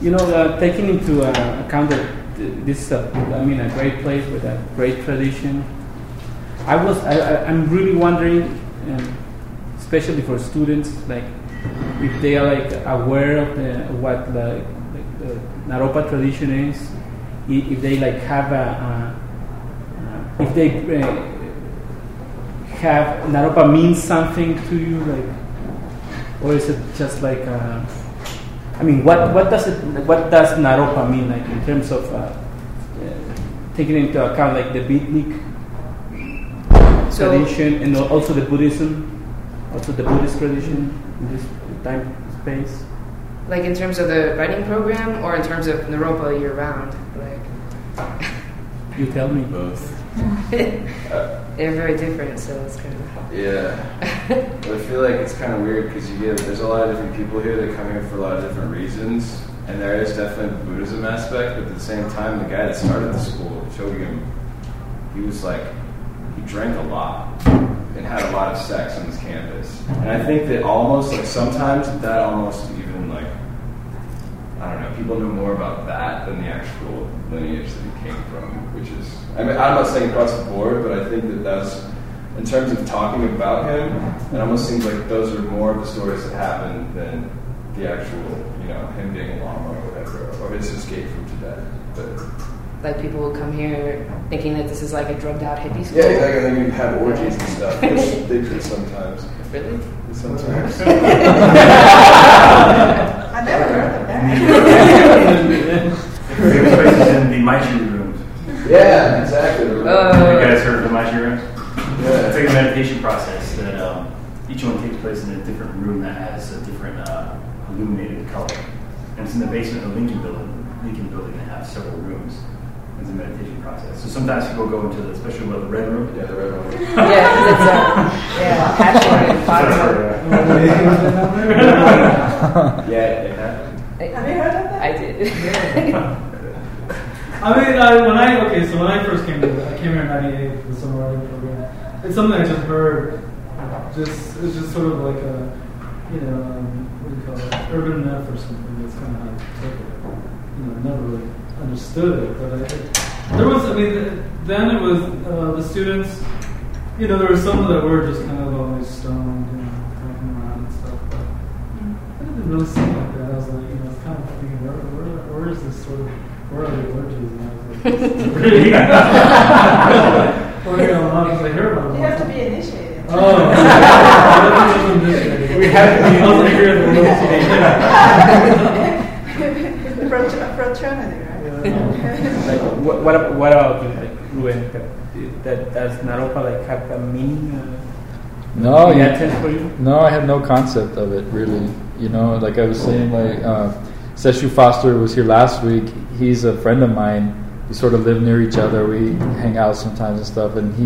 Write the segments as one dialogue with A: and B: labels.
A: taking into account that this is a great place with a great tradition. I'm really wondering, especially for students, like if they are like aware of what the Naropa tradition is, if they like have if they have Naropa means something to you, like, or is it just like what does Naropa mean, like in terms of taking into account like the beatnik tradition and also the Buddhist tradition in this time space?
B: Like in terms of the writing program, or in terms of Naropa year round? Like,
A: you tell me.
C: Both.
B: They're very different, so it's kind of.
C: Yeah. Well, I feel like it's kind of weird because there's a lot of different people here that come here for a lot of different reasons, and there is definitely the Buddhism aspect, but at the same time, the guy that started the school, Chogyam, he drank a lot and had a lot of sex on his campus. And I think that almost, like, sometimes that almost even, like, I don't know, people know more about that than the actual lineage that he came from, which is, I'm not saying across the board, but I think that that's, in terms of talking about him, it almost seems like those are more of the stories that happen than the actual, him being a Lama or whatever, or his escape from Tibet. But
B: like people will come here thinking that this is like a drugged out hippie school.
C: Yeah, exactly. They can have orgies and stuff, which they do sometimes.
B: Really?
C: Sometimes.
D: I never heard of that.
E: Famous places in the Maishi rooms.
C: Yeah, exactly.
E: You guys heard of the Maishi rooms?
C: Yeah.
E: It's like a meditation process that each one takes place in a different room that has a different illuminated color. And it's in the basement of the Lincoln building. They have several rooms. It's a meditation process. So sometimes people go into especially the red room.
C: Yeah, the red room.
B: Yeah, because it's passionate and popular.
C: Yeah.
D: Have you heard of that?
B: I did.
F: When I first came here, I came here in '98 for the summer writing program. It's something I just heard. It's just sort of like a, what do you call it, urban myth or something. That's kind of how I took it. I never really understood it, but then it was the students. There were some that were just kind of always stoned, talking around and stuff. But it didn't really seem like that. I was like, it's kind of thinking, where is this sort of, where are the orgies? And I was like, really? Well, I heard about it.
D: You have to be initiated.
F: Oh, we have to be
D: fraternity, right?
A: Like, what about you, like, Ruben? That does Naropa like have a meaning?
G: No,
A: sense for you?
G: No, I had no concept of it really. Like I was saying, like Seshu Foster was here last week. He's a friend of mine. We sort of live near each other. We hang out sometimes and stuff. And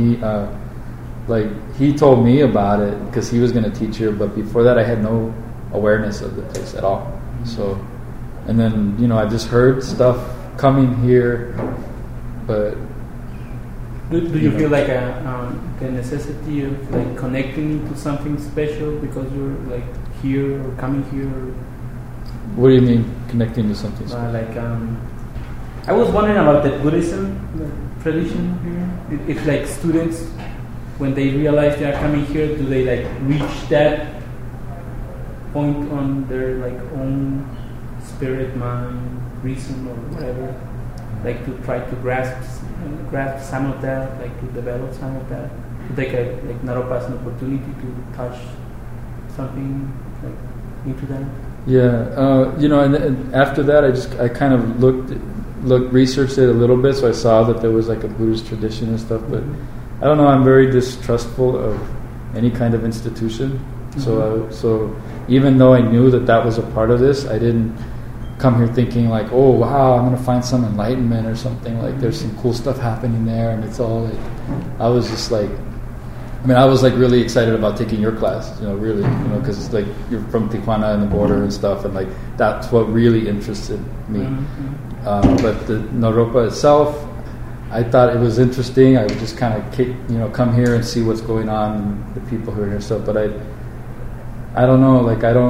G: he told me about it because he was going to teach here. But before that, I had no awareness of the place at all. So, and then I just heard stuff coming here, but.
A: Do you feel like the necessity of like connecting to something special because you're like here or coming here? Or
G: what do you mean connecting to something special?
A: I was wondering about the Buddhism tradition here. If like students, when they realize they are coming here, do they like reach that point on their like own spirit, mind, reason, or whatever, like to try to grasp some of that, like to develop some of that, to take like Naropa as an opportunity to touch something like into that.
G: Yeah, and after that, I kind of researched it a little bit, so I saw that there was like a Buddhist tradition and stuff. But I don't know, I'm very distrustful of any kind of institution. Mm-hmm. So even though I knew that was a part of this, I didn't come here thinking like, oh wow, I'm gonna find some enlightenment or something, like there's some cool stuff happening there, and it's all like, I was just like, I was like really excited about taking your class, really, because it's like you're from Tijuana and the border and stuff, and like that's what really interested me. Mm-hmm. But the Naropa itself, I thought it was interesting. I would just kind of come here and see what's going on and the people who are here and stuff. But I don't know, like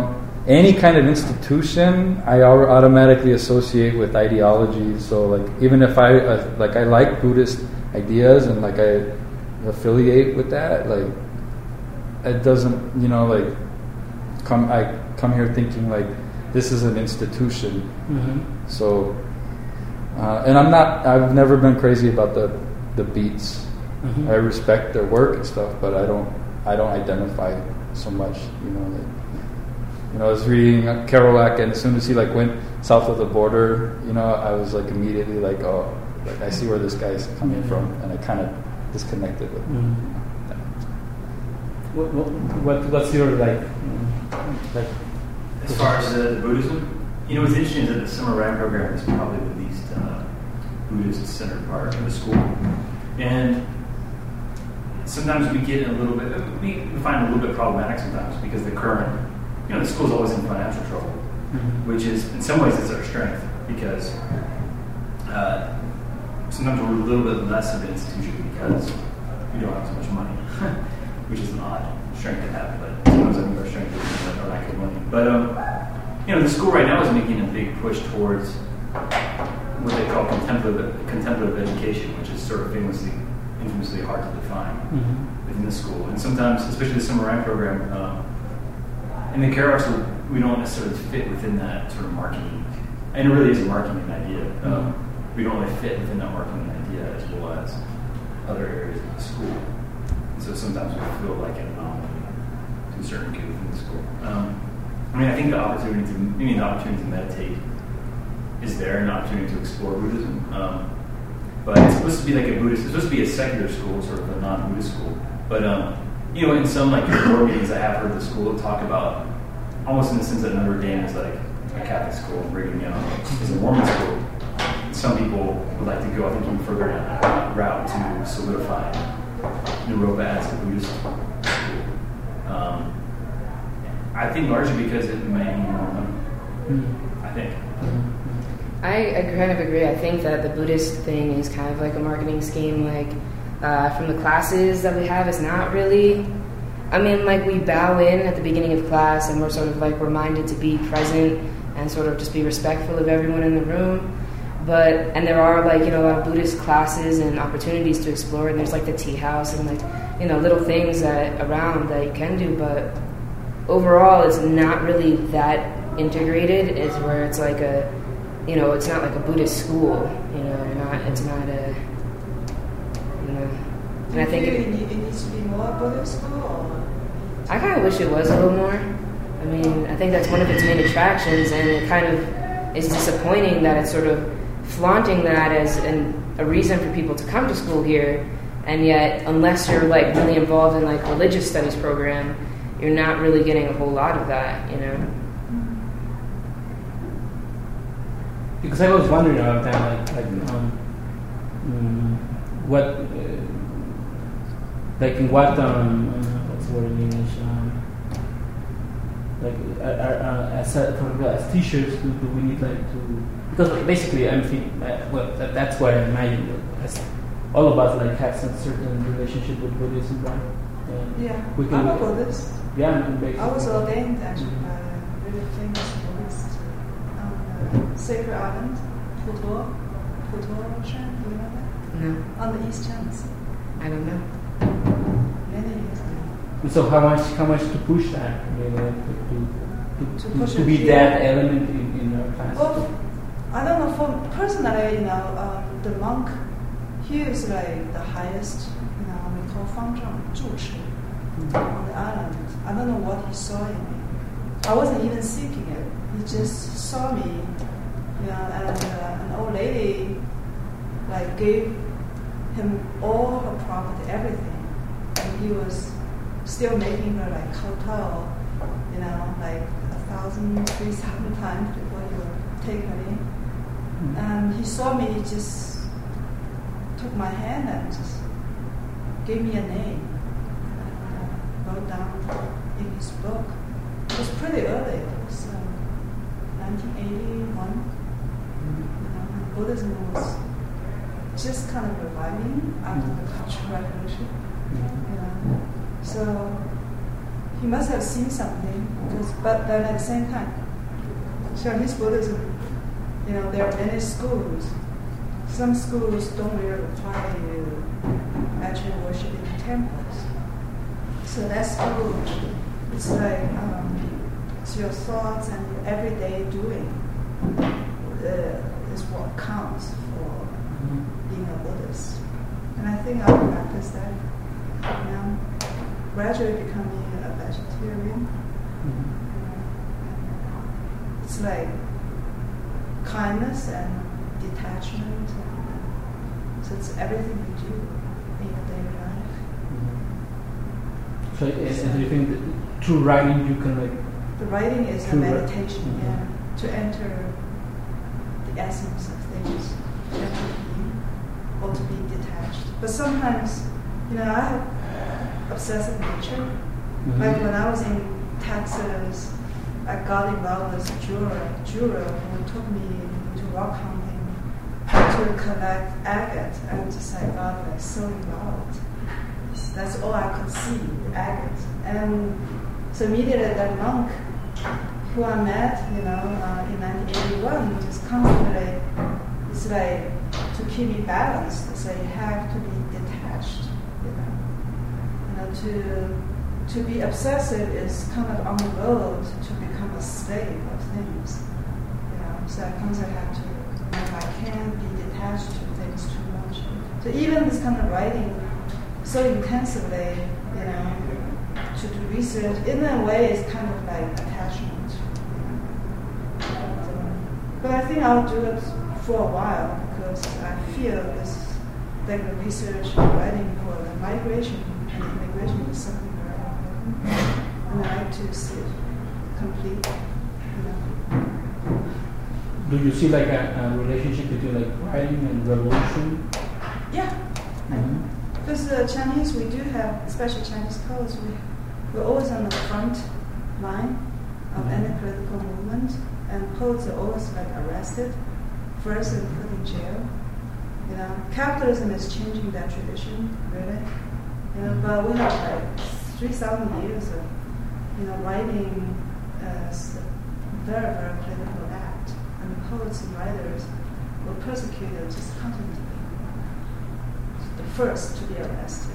G: any kind of institution, I automatically associate with ideology. So like even if I like Buddhist ideas and like I affiliate with that, like it doesn't, like I come here thinking like this is an institution.
A: Mm-hmm.
G: So and I've never been crazy about the Beats.
A: Mm-hmm.
G: I respect their work and stuff, but I don't identify so much. I was reading Kerouac, and as soon as he like went south of the border, I was like immediately like, oh, like I see where this guy's coming from, and I kind of disconnected with him.
A: What's your like?
E: As far as the Buddhism, what's interesting is that the summer Ryan program is probably the least Buddhist-centered part of the school, and sometimes we get a little bit, we find it a little bit problematic sometimes because the current, the school's always in financial trouble, which is, in some ways, it's our strength because sometimes we're a little bit less of an institution because we don't have so much money, which is an odd strength to have, but sometimes I think our strength is our lack of money. But, the school right now is making a big push towards what they call contemplative education, which is sort of infamously hard to define within the school. And sometimes, especially the summer Ryan program, in the Kerouac school, we don't necessarily fit within that sort of marketing. And it really is a marketing idea. We don't really fit within that marketing idea as well as other areas of the school. And so sometimes we feel like an anomaly to a certain degree within the school. I think the opportunity to meditate is there, an opportunity to explore Buddhism. But it's supposed to be like it's supposed to be a secular school, sort of a non-Buddhist school. But, in some like board meetings, I have heard the school talk about, almost in the sense that Notre Dame is like a Catholic school and Brigham Young is a Mormon school. Some people would like to go, I think, even further down that route to solidify Naropa as a Buddhist school. I think largely because it may be more money. I think.
B: I kind of agree. I think that the Buddhist thing is kind of like a marketing scheme. Like from the classes that we have, it's not really. We bow in at the beginning of class, and we're sort of like reminded to be present and sort of just be respectful of everyone in the room. And there are like a lot of Buddhist classes and opportunities to explore. And there's like the tea house and like little things around that you can do. But overall, it's not really that integrated. It's where it's like a it's not like a Buddhist school, it's not a, and I think
D: it needs to be more Buddhist school, or?
B: I kind of wish it was a little more. I think that's one of its main attractions, and it kind of is disappointing that it's sort of flaunting that as a reason for people to come to school here, and yet, unless you're like really involved in like religious studies program, you're not really getting a whole lot of that,
A: Because I was wondering about that, what, in what, what's the word in English? As teachers, do we need to? Because basically, I'm thinking, that's why I imagine that all of us have some certain relationship with Buddhism, right?
D: Yeah,
A: we can,
D: I'm a Buddhist.
A: Yeah, basically.
D: I was ordained actually by a really famous Buddhist. Sacred Island, Putuo Shan, do you know that?
B: No.
D: On the East China.
B: I don't know.
D: Many years ago.
A: So how much to push that? To be that element in your class?
D: Well, I don't know. For personally, the monk here is like the highest. We call Fangzheng Zhuchi on the island. I don't know what he saw in me. I wasn't even seeking it. He just saw me, and an old lady gave him all her property, everything, and he was still making her kowtow, 1,000, 3,000 times before he would take her in. And he saw me, he just took my hand and just gave me a name, and wrote down in his book. It was pretty early. It was 1981. Buddhism was just kind of reviving after the Cultural Revolution. So he must have seen something. But then at the same time, Chinese Buddhism, there are many schools. Some schools don't really require you actually worship in temples. So that school, it's like it's your thoughts and your everyday doing is what counts for being a Buddhist. And I think I'll practice that now, gradually becoming a vegetarian. It's like kindness and detachment. So it's everything we do in your daily life.
A: So, and do you think that through writing you can
D: The writing is a meditation, to enter the essence of things, to enter being, or to be detached. But sometimes, I have obsessive nature. Like when I was in Texas, I got involved with Jura who took me into rock hunting to collect agate. I just got so involved. That's all I could see, the agate. And so immediately that monk who I met, in 1981, just constantly, it's like to keep me balanced. So you have to be detached, to be obsessive is kind of on the road to become a slave of things. So I constantly have to, if I can't be detached to things too much. So even this kind of writing so intensively, to do research, in a way it's kind of like attachment. But I think I'll do it for a while because I feel this, like the research and writing for the migration and immigration is something very important. And I like to see it complete.
A: Do you see like a relationship between like writing and revolution?
D: Yeah. Because the Chinese, we do have, especially Chinese poets, we're always on the front line of any political movement, and poets are always like arrested first and put in jail. Capitalism is changing that tradition, really. But we have like 3,000 years of, writing as a very, very political act, and poets and writers were persecuted just constantly. The first to be arrested.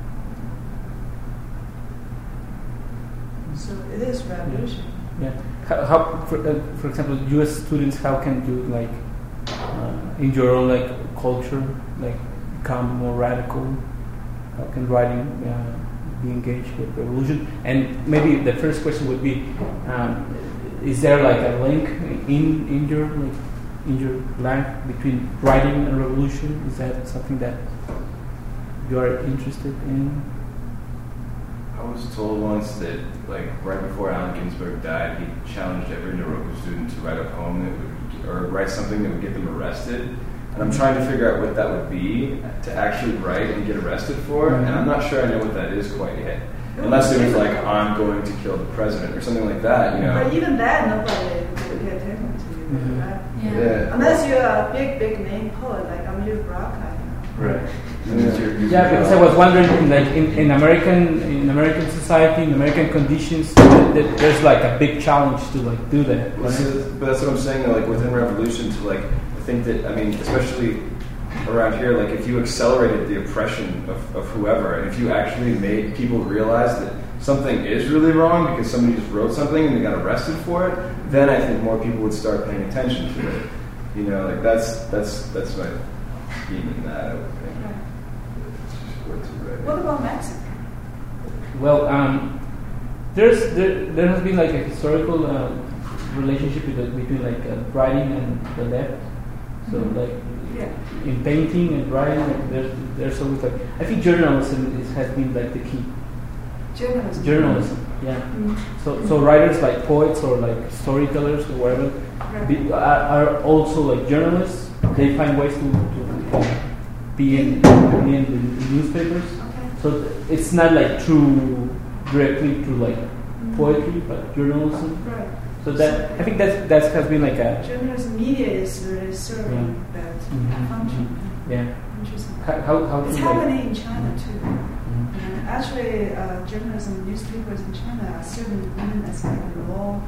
D: So it is revolution.
A: Yeah. How for example, U.S. students, how can you like in your own like culture like become more radical? How can writing be engaged with revolution? And maybe the first question would be: is there like a link in your life between writing and revolution? Is that something that you are interested in?
C: I was told once that, like, right before Allen Ginsberg died, he challenged every Noroku student to write a poem or write something that would get them arrested. And I'm trying to figure out what that would be to actually write and get arrested for, and I'm not sure I know what that is quite yet. Unless it was like, I'm going to kill the president or something like that,
D: But even that, nobody would pay attention to you, right?
C: Yeah.
D: Unless you're a big name poet like Amir Baraka.
C: Right.
A: Yeah, because I was wondering, like in American society, in American conditions, that there's like a big challenge to like do that. Right?
C: But that's what I'm saying. Like within revolution, to like I think that especially around here, like if you accelerated the oppression of whoever, and if you actually made people realize that something is really wrong because somebody just wrote something and they got arrested for it, then I think more people would start paying attention to it. Like that's my theme in that. I would think.
D: What about Mexico?
A: Well, there has been like a historical relationship between like writing and the left. So like in painting and writing, like, there's always like I think journalism has been like the key. Journalism, yeah. So writers like poets or like storytellers or whatever are also like journalists. They find ways to be in the newspapers. So it's not like directly through like poetry, but journalism.
D: Right.
A: So that I think that has been like a
D: journalism media is really serving that function.
A: Yeah.
D: Interesting.
A: How
D: it's
A: to,
D: happening in China too. And actually, journalism, newspapers in China are serving women as like law,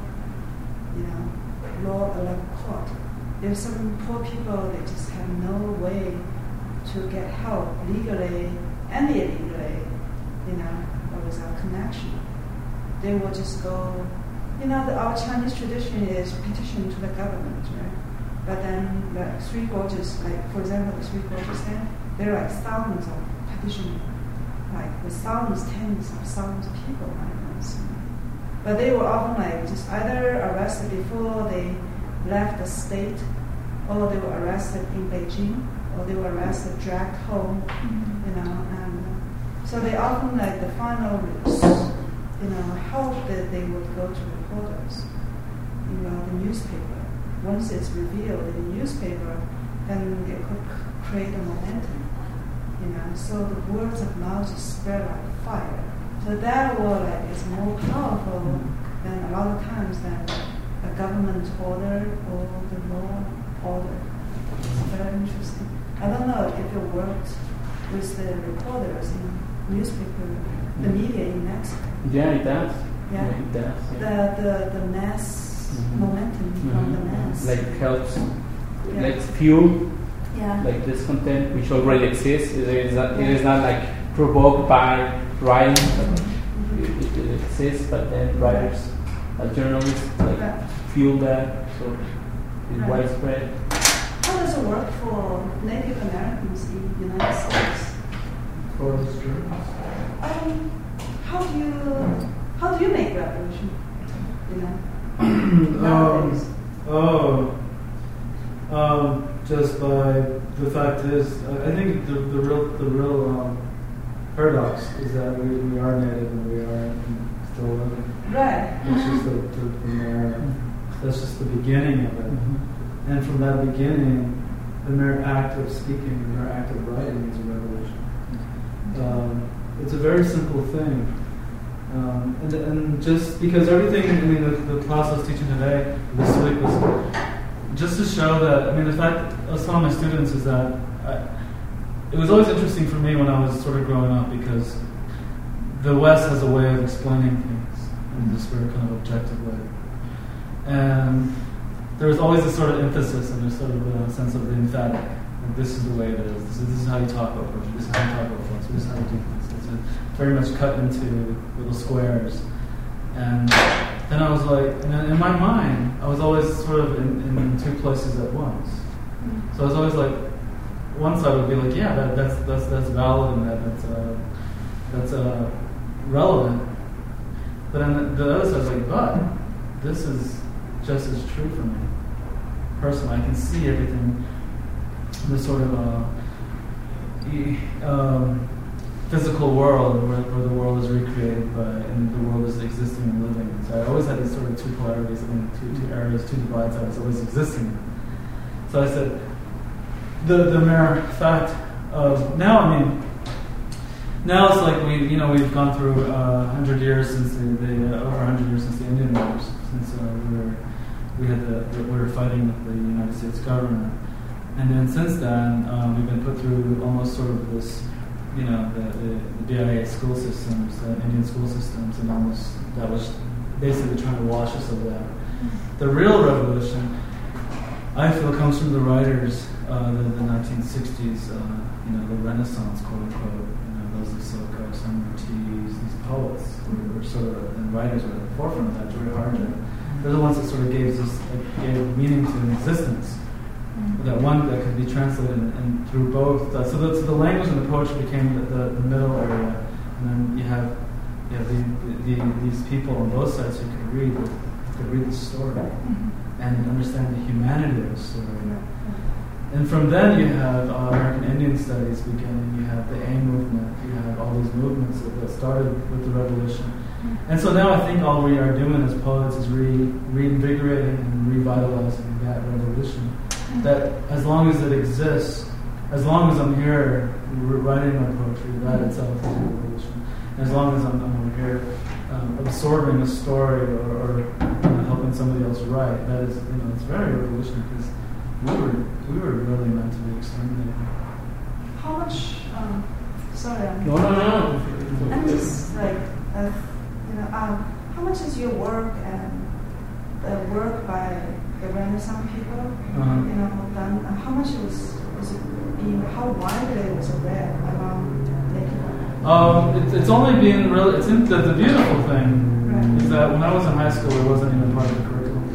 D: law like court. There's some poor people, they just have no way to get help legally and illegally, or without connection. They will just go, our Chinese tradition is petition to the government, right? But then the Three Gorges, like for example, the Three Gorges there are like thousands of petitions, like with thousands, tens of thousands of people, right? But they were often like just either arrested before they left the state, or they were arrested in Beijing, or they were arrested, dragged home, and so they often like the final hope that they would go to reporters, the newspaper. Once it's revealed in the newspaper, then it could create a momentum, so the words of mouth just spread like fire. So that word is more powerful than a lot of times than a government order or the law order. It's very interesting. I don't know if you worked with the reporters in newspaper, the media in Mexico.
A: Yeah, it does.
D: Yeah,
A: it does. Yeah.
D: The mass momentum from the mass.
A: Like helps, like fuel.
D: Yeah.
A: Like discontent, which already exists. It is not like provoked by writing. It exists, but then writers, journalists, fuel that, so it's widespread.
D: How does it work for Native Americans in the United States?
F: For the students?
D: How do you make revolution?
F: Nowadays? Just by the fact is, I think the real paradox is that we are native and we are still living.
D: Right.
F: It's just that's just the beginning of it. And from that beginning, the mere act of speaking, the mere act of writing is a revolution. It's a very simple thing. And just because everything, the class I was teaching today, this week, was just to show that, the fact I was telling my students is that it was always interesting for me when I was sort of growing up, because the West has a way of explaining things in this very kind of objective way. And there was always this sort of emphasis and there's sort of a sense of the emphatic. Like, this is the way it is. This is how you talk about poetry. This is how you talk about philosophy. This is how you do things. It's very much cut into little squares. And then I was like, in my mind, I was always sort of in two places at once. So I was always like, one side would be like, yeah, that's valid and that's relevant. But then the other side was like, but this is just as true for me. Personally, I can see everything, the sort of physical world where the world is recreated and the world is existing and living. So I always had these sort of two polarities, two areas, two divides that was always existing. So I said, the mere fact of now it's like we've gone through 100 years since over 100 years since the Indian Wars, since we were fighting with the United States government, and then since then we've been put through almost sort of this, the BIA school systems, the Indian school systems, and almost that was basically trying to wash us of that. The real revolution, I feel, comes from the writers, the 1960s, the Renaissance, quote unquote. Those Ahsoka, Samuel Ortiz, these poets were sort of, and writers were at the forefront of that. Joy Harjo, they're the ones that sort of gave meaning to an existence. That one that could be translated and through both. So the language and the poetry became the middle area, and then you have these people on both sides who could read the story and understand the humanity of the story. And from then you have American Indian Studies beginning, you have the AIM movement, you have all these movements that started with the revolution. And so now I think all we are doing as poets is reinvigorating and revitalizing that revolution. That as long as it exists, as long as I'm here writing my poetry, that itself is a revolution. And as long as I'm here absorbing a story or helping somebody else write, that is, it's very revolutionary, because we were really meant to be exterminated.
D: How much? Sorry,
A: No.
D: And just like, how much is your work and the work by the Renaissance people, done? How much was it being? How widely was it read among Lakeland?
F: It's only been really. The beautiful thing is that when I was in high school, it wasn't even part of the curriculum.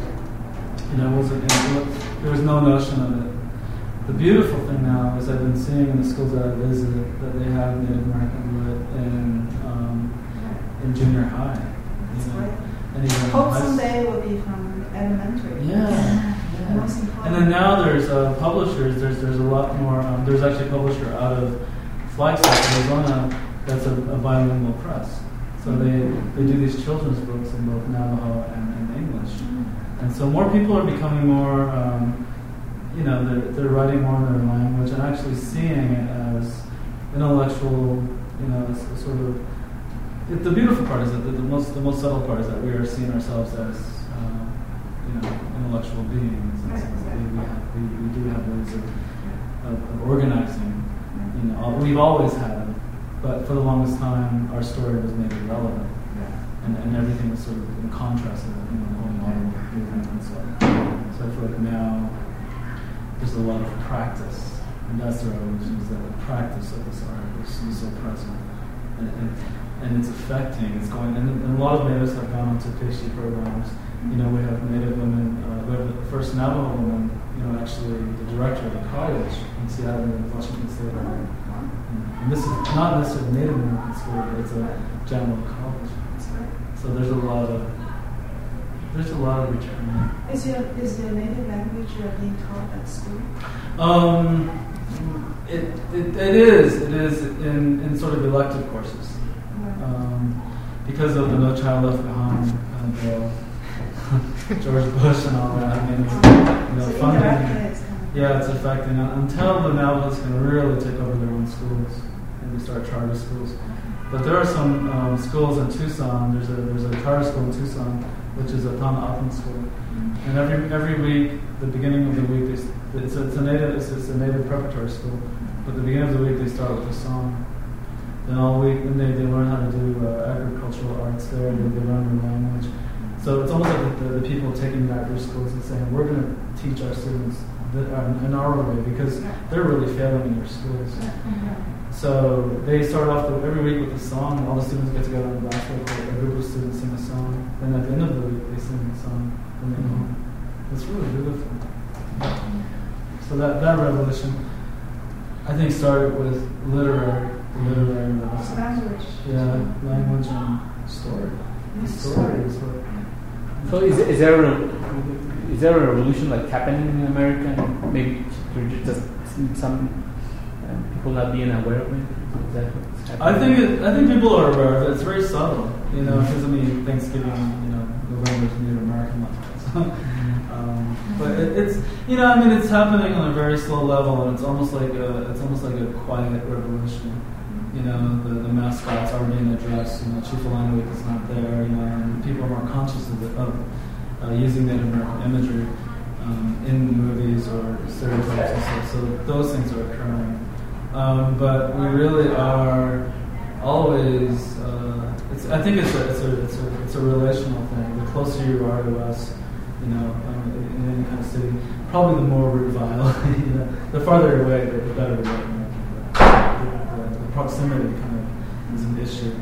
F: There was no notion of it. The beautiful thing now is I've been seeing in the schools that I visit that they have Native American lit in junior high. And even
D: hope someday will be from elementary.
F: Yeah. And then now there's publishers. There's a lot more. There's actually a publisher out of Flagstaff, Arizona, that's a bilingual press. So they do these children's books in both Navajo and English. And so more people are becoming more. They're writing more in their language and actually seeing it as intellectual. Sort of. The beautiful part is that the most subtle part is that we are seeing ourselves as intellectual beings. We do have ways of organizing. We've always had, but for the longest time, our story was made irrelevant, and everything was sort of in contrast to the whole modern movement and stuff. So I feel like now there's a lot of practice, and that's the revolution, is that the practice of this art is so present. And it's affecting, it's going, and a lot of natives have gone onto PhD programs. We have Native women, we have the first Navajo woman, actually the director of the college in Seattle, in Washington State. And this is not necessarily a Native American school, but it's a general college. So there's a lot of return.
D: Is your native language being taught at school?
F: It is in sort of elective courses. Because of the No Child Left Behind bill, George Bush and all that. Funding. Yeah, it's affecting until the Navajos can really take over their own schools and we start charter schools. But there are some schools in Tucson. There's a charter school in Tucson, which is a Tana'apan school, and every week, the beginning of the week, it's a native preparatory school. But the beginning of the week, they start with a song. Then all week, and they learn how to do agricultural arts there. They learn their language. So it's almost like the people taking back their schools and saying, we're going to teach our students in our way, because they're really failing in their schools. So they start off every week with a song, and all the students get together on the basketball court. A group of students sing a song. Then at the end of the week, they sing the song, and they go home. It's really beautiful. So that revolution, I think, started with literary revolution.
D: Language.
F: Yeah, language and story. The story is what.
A: So is there a revolution like happening in America? Maybe you're just some people not being aware of it. Is that what's happening?
F: I think people are aware of it. It's very subtle, because Thanksgiving, November is Native American month. But it's it's happening on a very slow level, and it's almost like a quiet revolution. The mascots are being addressed. Chief Alana is not there. And people are more conscious of using Native American imagery in movies or stereotypes and stuff. So those things are occurring. But we really are always. I think it's a relational thing. The closer you are to us, in any kind of city, probably the more revile. The farther away, the better we are. The proximity kind of is an issue.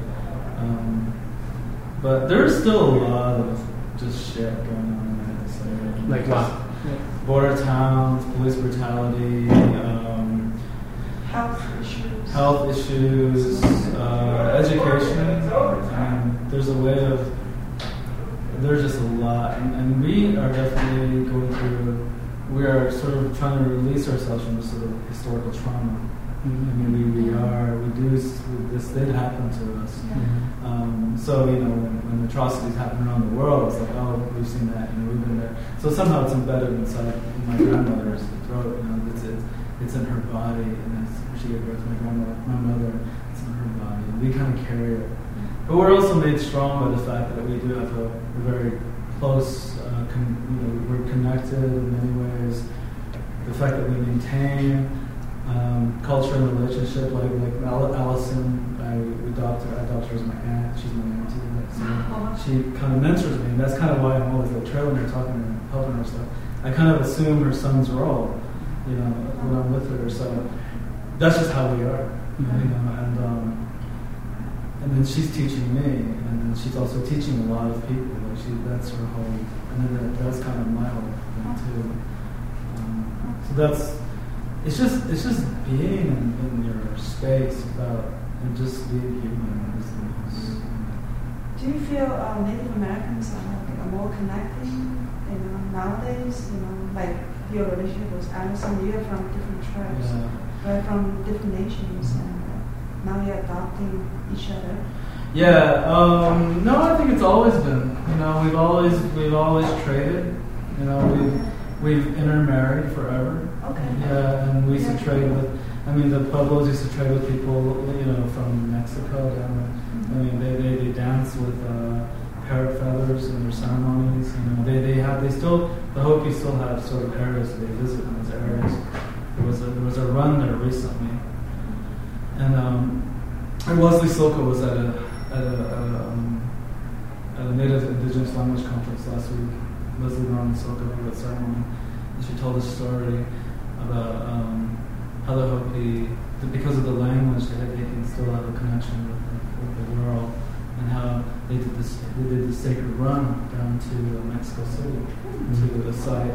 F: But there's still a lot of just shit going on in this area.
A: Like what?
F: Border towns, police brutality, health issues, education. There's just a lot, and we are definitely going through. We are sort of trying to release ourselves from this sort of historical trauma. This did happen to us. So when atrocities happen around the world, it's like, oh, we've seen that, we've been there. So somehow it's embedded inside my grandmother's throat. It's in her body, and she gave birth to my mother. It's in her body, and we kind of carry it. But we're also made strong by the fact that we do have a very close. We're connected in many ways. The fact that we maintain culture and relationship. Like Allison, I adopted her as my aunt. She's my auntie. So she kind of mentors me, and that's kind of why I'm always like trailing her, talking to her, helping her stuff. I kind of assume her son's role, you know, when I'm with her. So that's just how we are, you know. And then she's teaching me, and then she's also teaching a lot of people. Like that's her whole, and then that's kind of my whole thing too. So it's just being in your space and just being human.
D: Do you feel Native Americans are more connected, you know, nowadays? You know, like your relationship with Allison, you're from different tribes, right, from different nations, and now you're adopting each other.
F: Yeah. No, I think it's always been. You know, we've always traded. You know, we've intermarried forever.
D: Okay.
F: Yeah, and we used to trade with. I mean, the Pueblos used to trade with people, you know, from Mexico down there. I mean, they dance with parrot feathers in their ceremonies. You know, the Hopi still have sort of areas that they visit in those areas. There was a run there recently, and Leslie Silko was at a Native Indigenous Language Conference last week. Leslie Ron Silko gave a ceremony, and she told a story about how the Hopi, because of the language, they can still have a connection with the world, and how they did the sacred run down to Mexico City, to a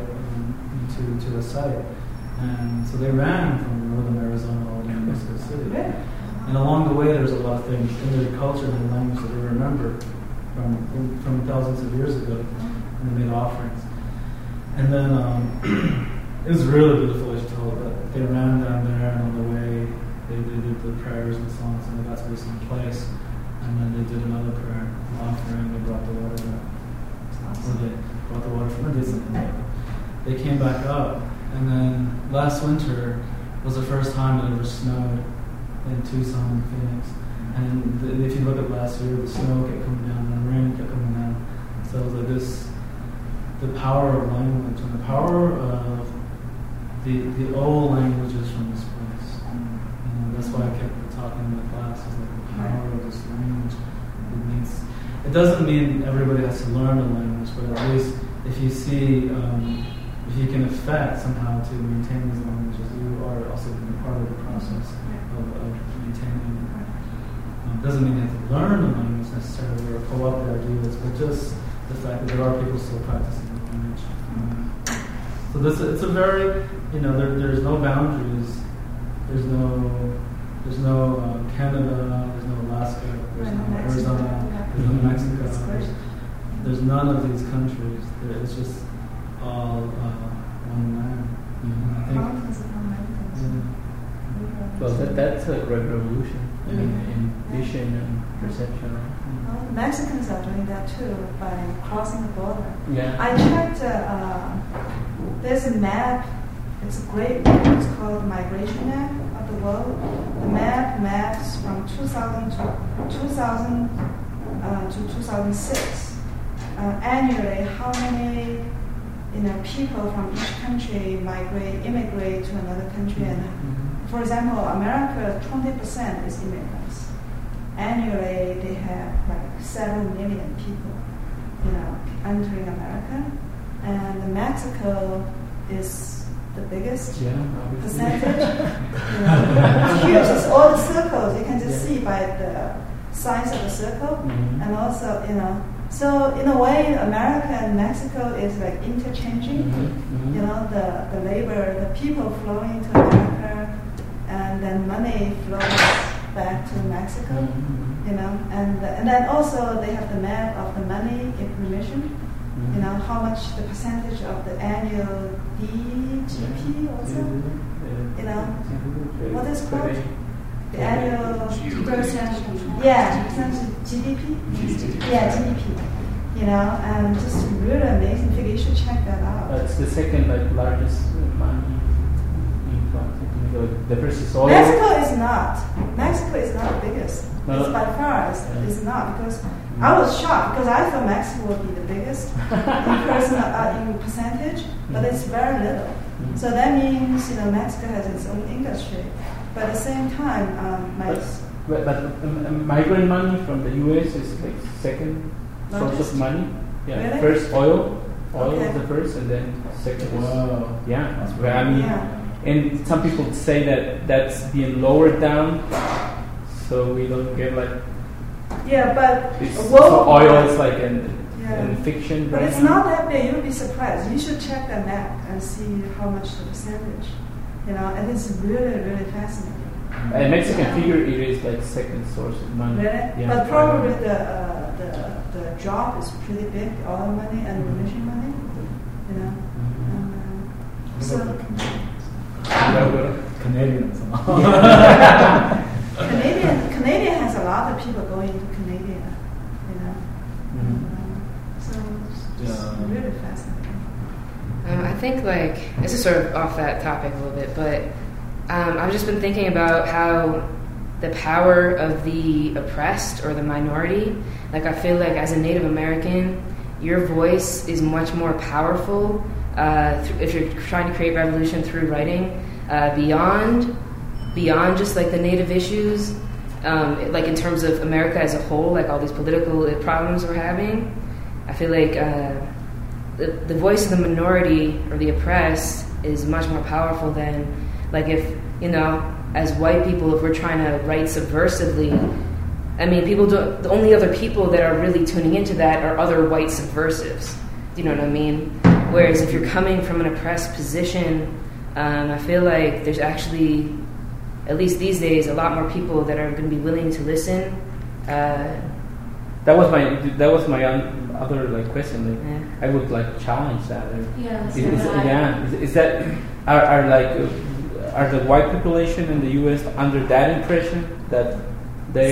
F: site, and so they ran from northern Arizona all the way to Mexico City. And along the way, there's a lot of things in their culture and their language that they remember from thousands of years ago, and they made offerings. And then it was really beautiful, as you told, that they ran down there, and on the way, they did the prayers and songs, and they got to some place, and then they did another prayer, an offering. They brought the water back. Or they brought the water from the distance. They came back up, and then last winter was the first time it ever snowed in Tucson and Phoenix. And if you look at last year, the snow kept coming down and the rain kept coming down. So it was like this, the power of language and the power of the old languages from this place. You know, that's why I kept talking in the class, is like the power of this language. It doesn't mean everybody has to learn the language, but at least if you see, if you can affect somehow to maintain these languages, you are also part of the process of maintaining it. Doesn't mean you have to learn the language necessarily or pull up the ideas, but just the fact that there are people still practicing the language. So it's a very, you know, there's no boundaries. There's no Canada. There's no Alaska. There's no Arizona. There's no Mexico. There's none of these countries. It's just all one land. I think.
D: Mountains upon mountains.
A: Well, that's a great revolution in vision and perception.
D: Well, Mexicans are doing that too by crossing the border.
A: Yeah.
D: I checked. There's a map. It's a great map. It's called Migration Map of the World. The map maps from 2000 to 2006. Annually, how many people from each country immigrate to another country. And for example, America, 20% is immigrants. Annually, they have like 7 million people, entering America. And Mexico is the biggest percentage. It's huge. It's all the circles. You can just see by the size of the circle, and also So in a way, America and Mexico is like interchanging. The labor, the people flowing to America, and then money flows back to Mexico. And then also they have the map of the money in remission. How much the percentage of the annual DGP also. What is it called? The annual percentage. Yeah, percentage GDP. Yeah, GDP. And just really amazing figure. You should check that out.
A: It's the second largest money influx. The first is all.
D: Mexico is not. Mexico is not the biggest. No. It's by far it's not, because I was shocked because I thought Mexico would be the biggest in percentage, but it's very little. So that means Mexico has its own industry, but at the same time,
A: But migrant money from the U.S. is like second source of money. Yeah,
D: Really?
A: first oil
D: Okay.
A: is the first, and then second is
E: Wow.
A: yeah. That's where I mean,
D: Yeah.
A: and some people say that that's being lowered down, so we don't get like
D: Yeah, but
A: so
D: worldwide-
A: oil is like in
D: Yeah.
A: fiction.
D: But
A: right
D: it's
A: now.
D: not that big. You'll be surprised. You should check the map and see how much the percentage. And it's really, really fascinating.
A: And Mexican figure it is like second source of money.
D: Really?
A: Yeah.
D: But probably the job is pretty big, oil money and munition money. And, so
E: Canadians.
D: Canadian has a lot of people going to Canadian. So it's just really fascinating.
B: I think this is sort of off that topic a little bit, but I've just been thinking about how the power of the oppressed or the minority, I feel like as a Native American, your voice is much more powerful if you're trying to create revolution through writing, beyond just the Native issues, in terms of America as a whole, all these political problems we're having. I feel like the voice of the minority or the oppressed is much more powerful than if as white people, if we're trying to write subversively. I mean, the only other people that are really tuning into that are other white subversives. Do you know what I mean? Whereas if you're coming from an oppressed position, I feel like there's actually, at least these days, a lot more people that are going to be willing to listen.
A: That was my other question. I would challenge that. Is that are the white population in the U.S. under that impression that they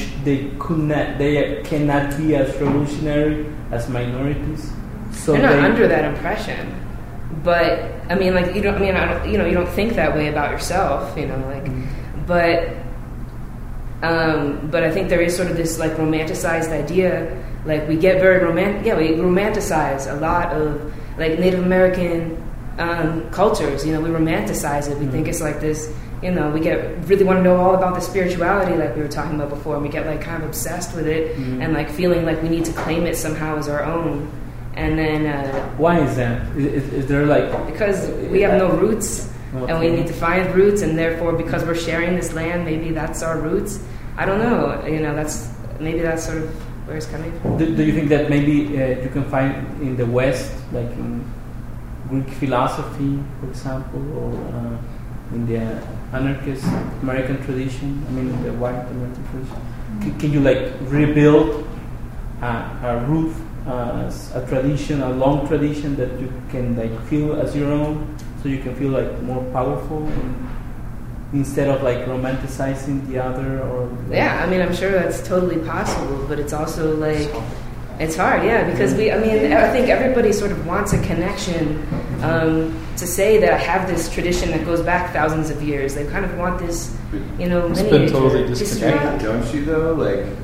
A: cannot be as revolutionary as minorities? So
B: they're not under that impression, but I mean, you don't think that way about yourself, but I think there is sort of this romanticized idea, we get very we romanticize a lot of Native American cultures. We romanticize it. We think it's this. We really want to know all about the spirituality, we were talking about before, and we get kind of obsessed with it, and feeling we need to claim it somehow as our own. And then
A: why is that? Is there
B: because we have no roots, and we need to find roots, and therefore because we're sharing this land, maybe that's our roots. I don't know. That's sort of where it's coming from.
A: Do you think that maybe you can find in the West, in Greek philosophy, for example, or in the anarchist American tradition? I mean, the white American tradition. Can you rebuild a root? A tradition, a long tradition that you can feel as your own, so you can feel more powerful, instead of romanticizing the other, or
B: I mean, I'm sure that's totally possible, but it's also it's hard, because I think everybody sort of wants a connection to say that I have this tradition that goes back thousands of years. They kind of want this,
G: It's been totally disconnected.
C: Don't you though?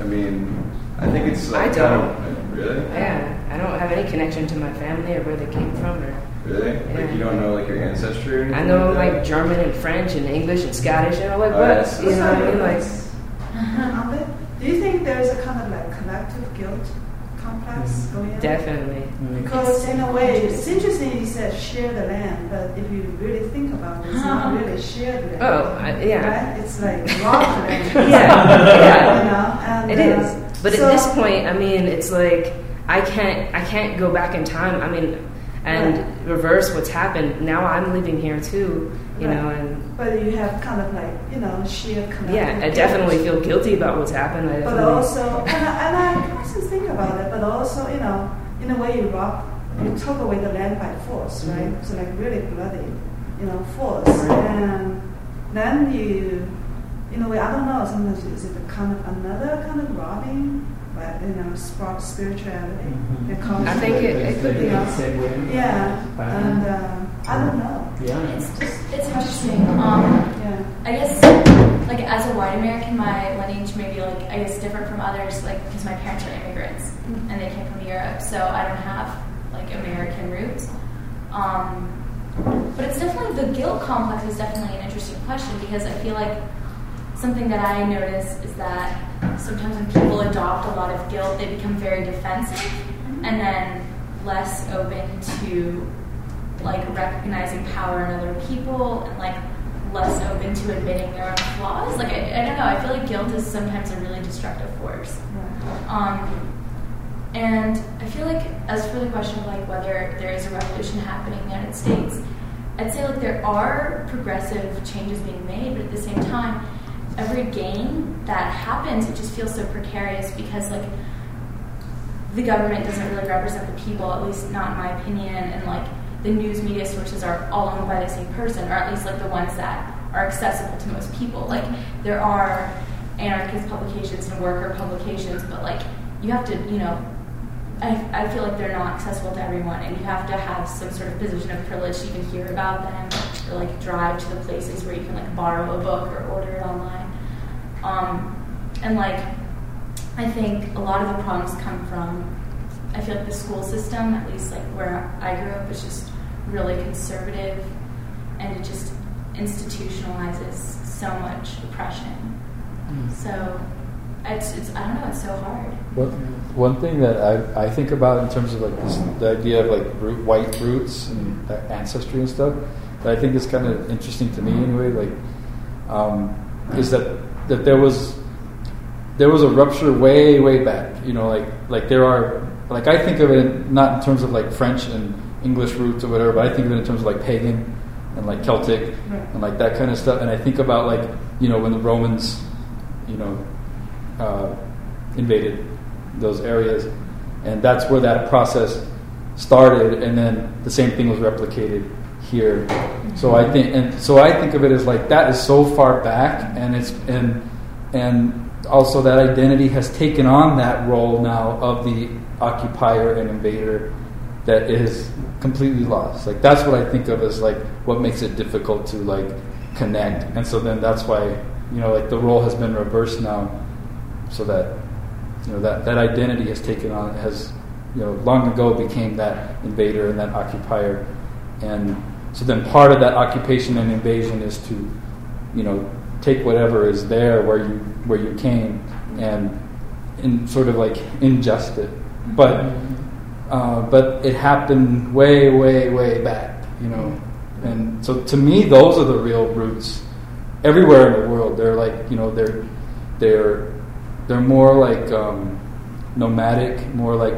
C: I think it's
B: I don't.
C: Really?
B: Yeah, I don't have any connection to my family or where they came from.
C: Really?
B: Yeah.
C: You don't know your ancestry or anything?
B: I know
C: that?
B: German and French and English and Scottish and what?
C: Yes.
B: You know what I mean?
D: Do you think there's a kind of collective guilt complex going on?
B: Definitely.
D: Because in a way, it's interesting you said share the land, but if you really think about it, it's not really shared land.
B: Oh, yeah.
D: Right? It's rock land.
B: Yeah.
D: And,
B: it is. But at this point, I mean, it's I can't go back in time. I mean, and reverse what's happened. Now I'm living here too, you know. And
D: but you have kind of sheer connection.
B: Yeah, I definitely feel guilty about what's happened.
D: But also, and I constantly think about it. But also, in a way, you took away the land by force, right? So really bloody, force, and then you. In a way, I don't know. Sometimes is it another kind of robbing, but spirituality.
B: I think it could be.
D: Yeah, and I don't know.
A: Yeah,
H: it's interesting.
D: Yeah.
H: I guess as a white American, my lineage may be I guess different from others, because my parents are immigrants and they came from Europe, so I don't have American roots. But it's definitely, the guilt complex is definitely an interesting question, because I feel like something that I notice is that sometimes when people adopt a lot of guilt, they become very defensive and then less open to like recognizing power in other people, and like less open to admitting their own flaws. Like I don't know, I feel like guilt is sometimes a really destructive force. And I feel like, as for the question of like whether there is a revolution happening in the United States, I'd say like there are progressive changes being made, but at the same time, every gain that happens, it just feels so precarious, because like the government doesn't really represent the people, at least not in my opinion, and like the news media sources are all owned by the same person, or at least like the ones that are accessible to most people. Like there are anarchist publications and worker publications, but like you have to, you know, I feel like they're not accessible to everyone, and you have to have some sort of position of privilege to even hear about them, or like drive to the places where you can like borrow a book or order it online. And like I think a lot of the problems come from, I feel like the school system, at least like where I grew up, is just really conservative, and it just institutionalizes so much oppression. So it's I don't know, it's so hard.
G: One thing that I think about in terms of like this, the idea of like white roots and ancestry and stuff, that I think is kind of interesting to me anyway. Like, is that there was a rupture way back. You know, like there are, like I think of it not in terms of like French and English roots or whatever, but I think of it in terms of like pagan and like Celtic and like that kind of stuff. And I think about like, you know, when the Romans, you know, invaded those areas, and that's where that process started, and then the same thing was replicated here. So I think of it as like that is so far back, and it's and also that identity has taken on that role now of the occupier and invader that is completely lost. Like that's what I think of as like what makes it difficult to like connect. And so then that's why, you know, like the role has been reversed now, so that, you know, that identity has taken on, has, you know, long ago became that invader and that occupier. And so then part of that occupation and invasion is to, you know, take whatever is there where you came and sort of like ingest it. But it happened way back, you know. And so to me, those are the real roots. Everywhere in the world, they're like, you know, they're more like nomadic, more like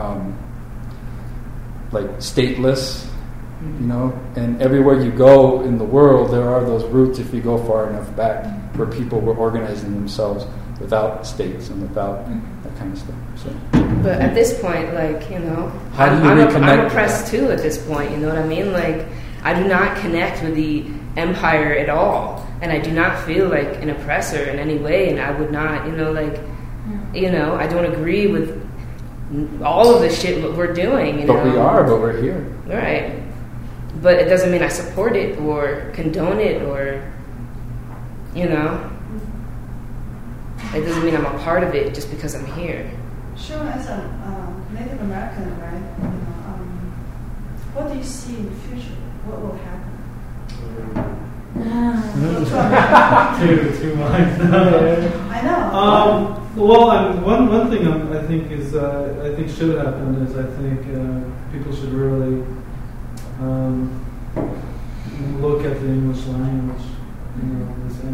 G: stateless, you know. And everywhere you go in the world, there are those roots, if you go far enough back, where people were organizing themselves without states and without that kind of stuff. So.
B: But at this point, like, you know,
G: How do you
B: I'm oppressed too at this point, you know what I mean? Like, I do not connect with the empire at all, and I do not feel like an oppressor in any way, and I would not, you know, like, you know, I don't agree with all of the shit that we're doing, you know.
G: But we are, but we're here.
B: Right. But it doesn't mean I support it or condone it or, you know, it doesn't mean I'm a part of it just because I'm here.
D: Sure, as a Native American, right? You know, what do you see in the future? What will happen?
F: Two minds.
D: I know.
F: Well, one thing I think is I think should happen is I think people should really look at the English language, you know,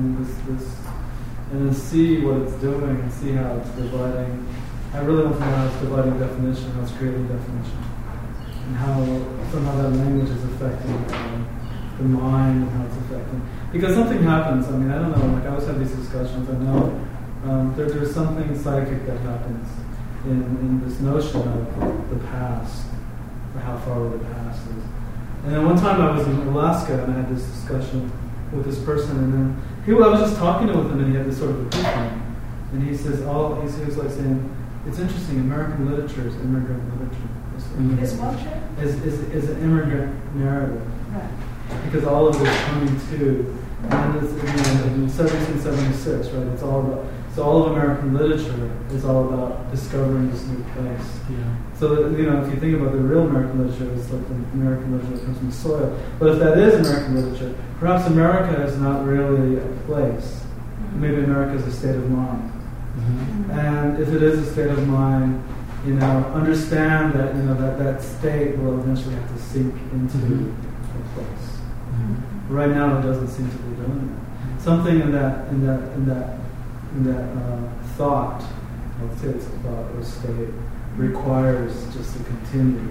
F: and see what it's doing and see how it's dividing. I really want to know how it's dividing definition, how it's creating definition, and how somehow that language is affecting the mind and how it's affecting. Because something happens. I mean, I don't know. Like I always have these discussions. I know there's something psychic that happens in this notion of the past, or how far away the past is. And then one time I was in Alaska and I had this discussion with this person, and then I was just talking with him, and he had this sort of epiphany. And he says, he was like saying, it's interesting, American literature is immigrant literature.
D: Is what?
F: Is an immigrant narrative.
D: Right.
F: Because all of it is coming to, and it's, in 1776, right? It's all about So all of American literature is all about discovering this new place.
A: Yeah.
F: So that, you know, if you think about the real American literature, it's like the American literature that comes from the soil. But if that is American literature, perhaps America is not really a place. Maybe America is a state of mind.
A: Mm-hmm.
F: And if it is a state of mind, you know, understand that, you know, that state will eventually have to sink into a place.
A: Mm-hmm.
F: Right now, it doesn't seem to be doing that. Something in that thought, I would say it's a thought or state, requires just to continue.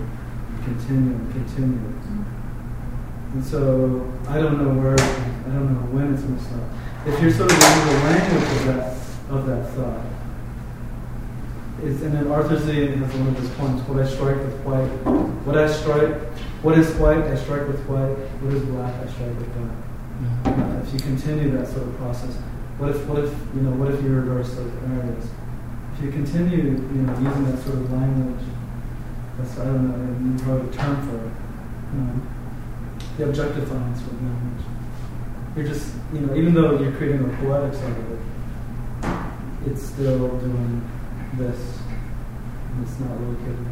F: And so I don't know when it's going to stop. If you're sort of learning the language of that thought, and then Arthur Z has one of his points: what I strike with white, what is white, I strike with white. What is black, I strike with black. If you continue that sort of process, what if you reverse those areas? If you continue, you know, using that sort of language, that's, I don't know, you probably a term for it. The objectifying sort of language. You're just, you know, even though you're creating a poetics out of it, it's still doing this, and it's not located.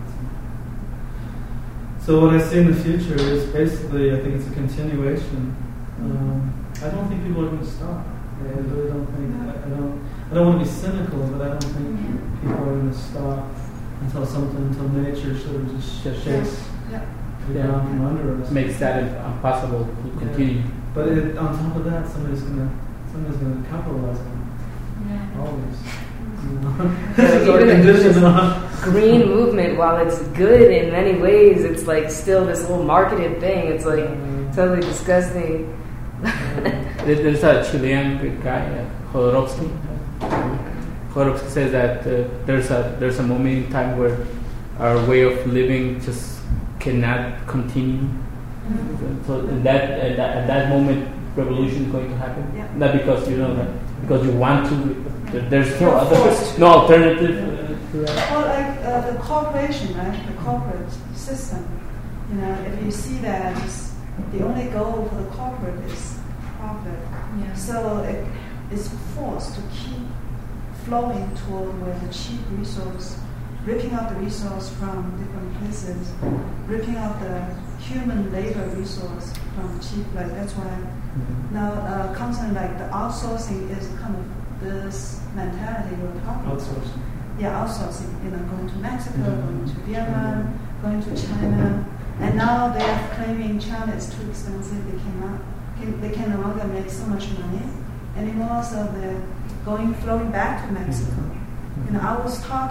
F: So what I see in the future is basically, I think it's a continuation. I don't think people are going to stop. I really don't think. I don't want to be cynical, but I don't think people are going to stop until nature sort of just shakes the ground from under us.
A: Makes that impossible to continue.
F: But on top of that, somebody's going to capitalize on all this. You know? This is our condition.
B: Green movement, while it's good in many ways, it's like still this whole marketed thing. It's like totally disgusting.
A: There's a Chilean guy, Jodorowsky. Jodorowsky says that there's a moment in time where our way of living just cannot continue. So at that moment, revolution is going to happen. Yeah. Not because you know that, because you want to. There's no alternative.
D: Well, like the corporation, right? The corporate system. You know, if you see that the only goal for the corporate is profit, so it is forced to keep flowing toward where the cheap resource, ripping out the resource from different places, ripping out the human labor resource from cheap. Like that's why now constantly like the outsourcing is kind of this mentality we're talking about.
F: Outsourcing.
D: Yeah, outsourcing. You know, going to Mexico, going to Vietnam, going to China, and now they are claiming China is too expensive. They can no longer make so much money anymore, so they're flowing back to Mexico. You know, I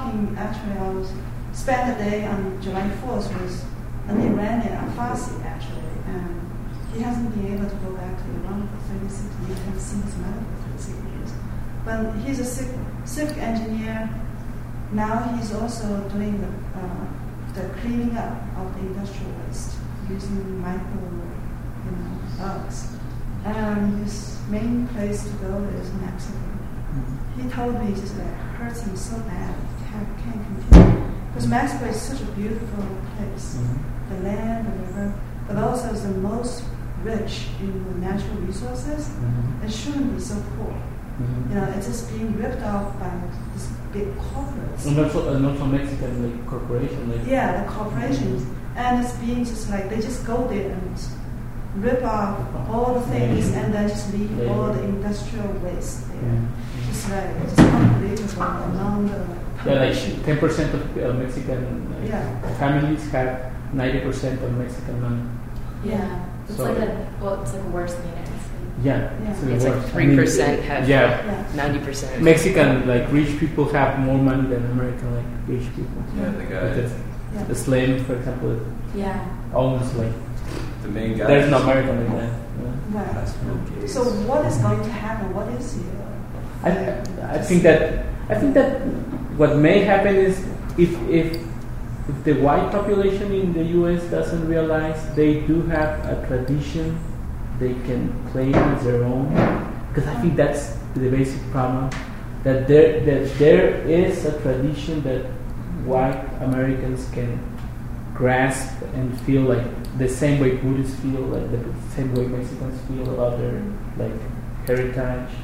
D: spent a day on July 4th with an Iranian, Farsi actually, and he hasn't been able to go back to Iran for 36 years. He hasn't seen his mother for 36 years. But he's a civic engineer. Now he's also doing the cleaning up of the industrial waste using bugs. And his main place to go is Mexico. He told me just like hurts him so bad, he can't continue. Because Mexico is such a beautiful place. The land, the river, but also is the most rich in the natural resources. It shouldn't be so poor. You know, it's just being ripped off by these big corporates.
A: And also Mexican corporation.
D: The corporations. And it's being just like, they just go there and rip off all the things and then just leave all the industrial waste there. Just unbelievable among the...
A: Yeah, like 10% of Mexican families have 90% of Mexican money.
H: Yeah. It's like worse than the United States.
A: It's
B: like 3% have 90%.
A: Mexican rich people have more money than American rich people.
C: Yeah, the guy.
A: The slave, for example, owns
C: the main guy.
A: There's no American like that.
D: Right. So what is going to happen? What is
A: I think that what may happen is if the white population in the U.S. doesn't realize they do have a tradition they can claim as their own, because I think that's the basic problem, that there is a tradition that white Americans can grasp and feel like the same way Buddhists feel, like the same way Mexicans feel about their heritage.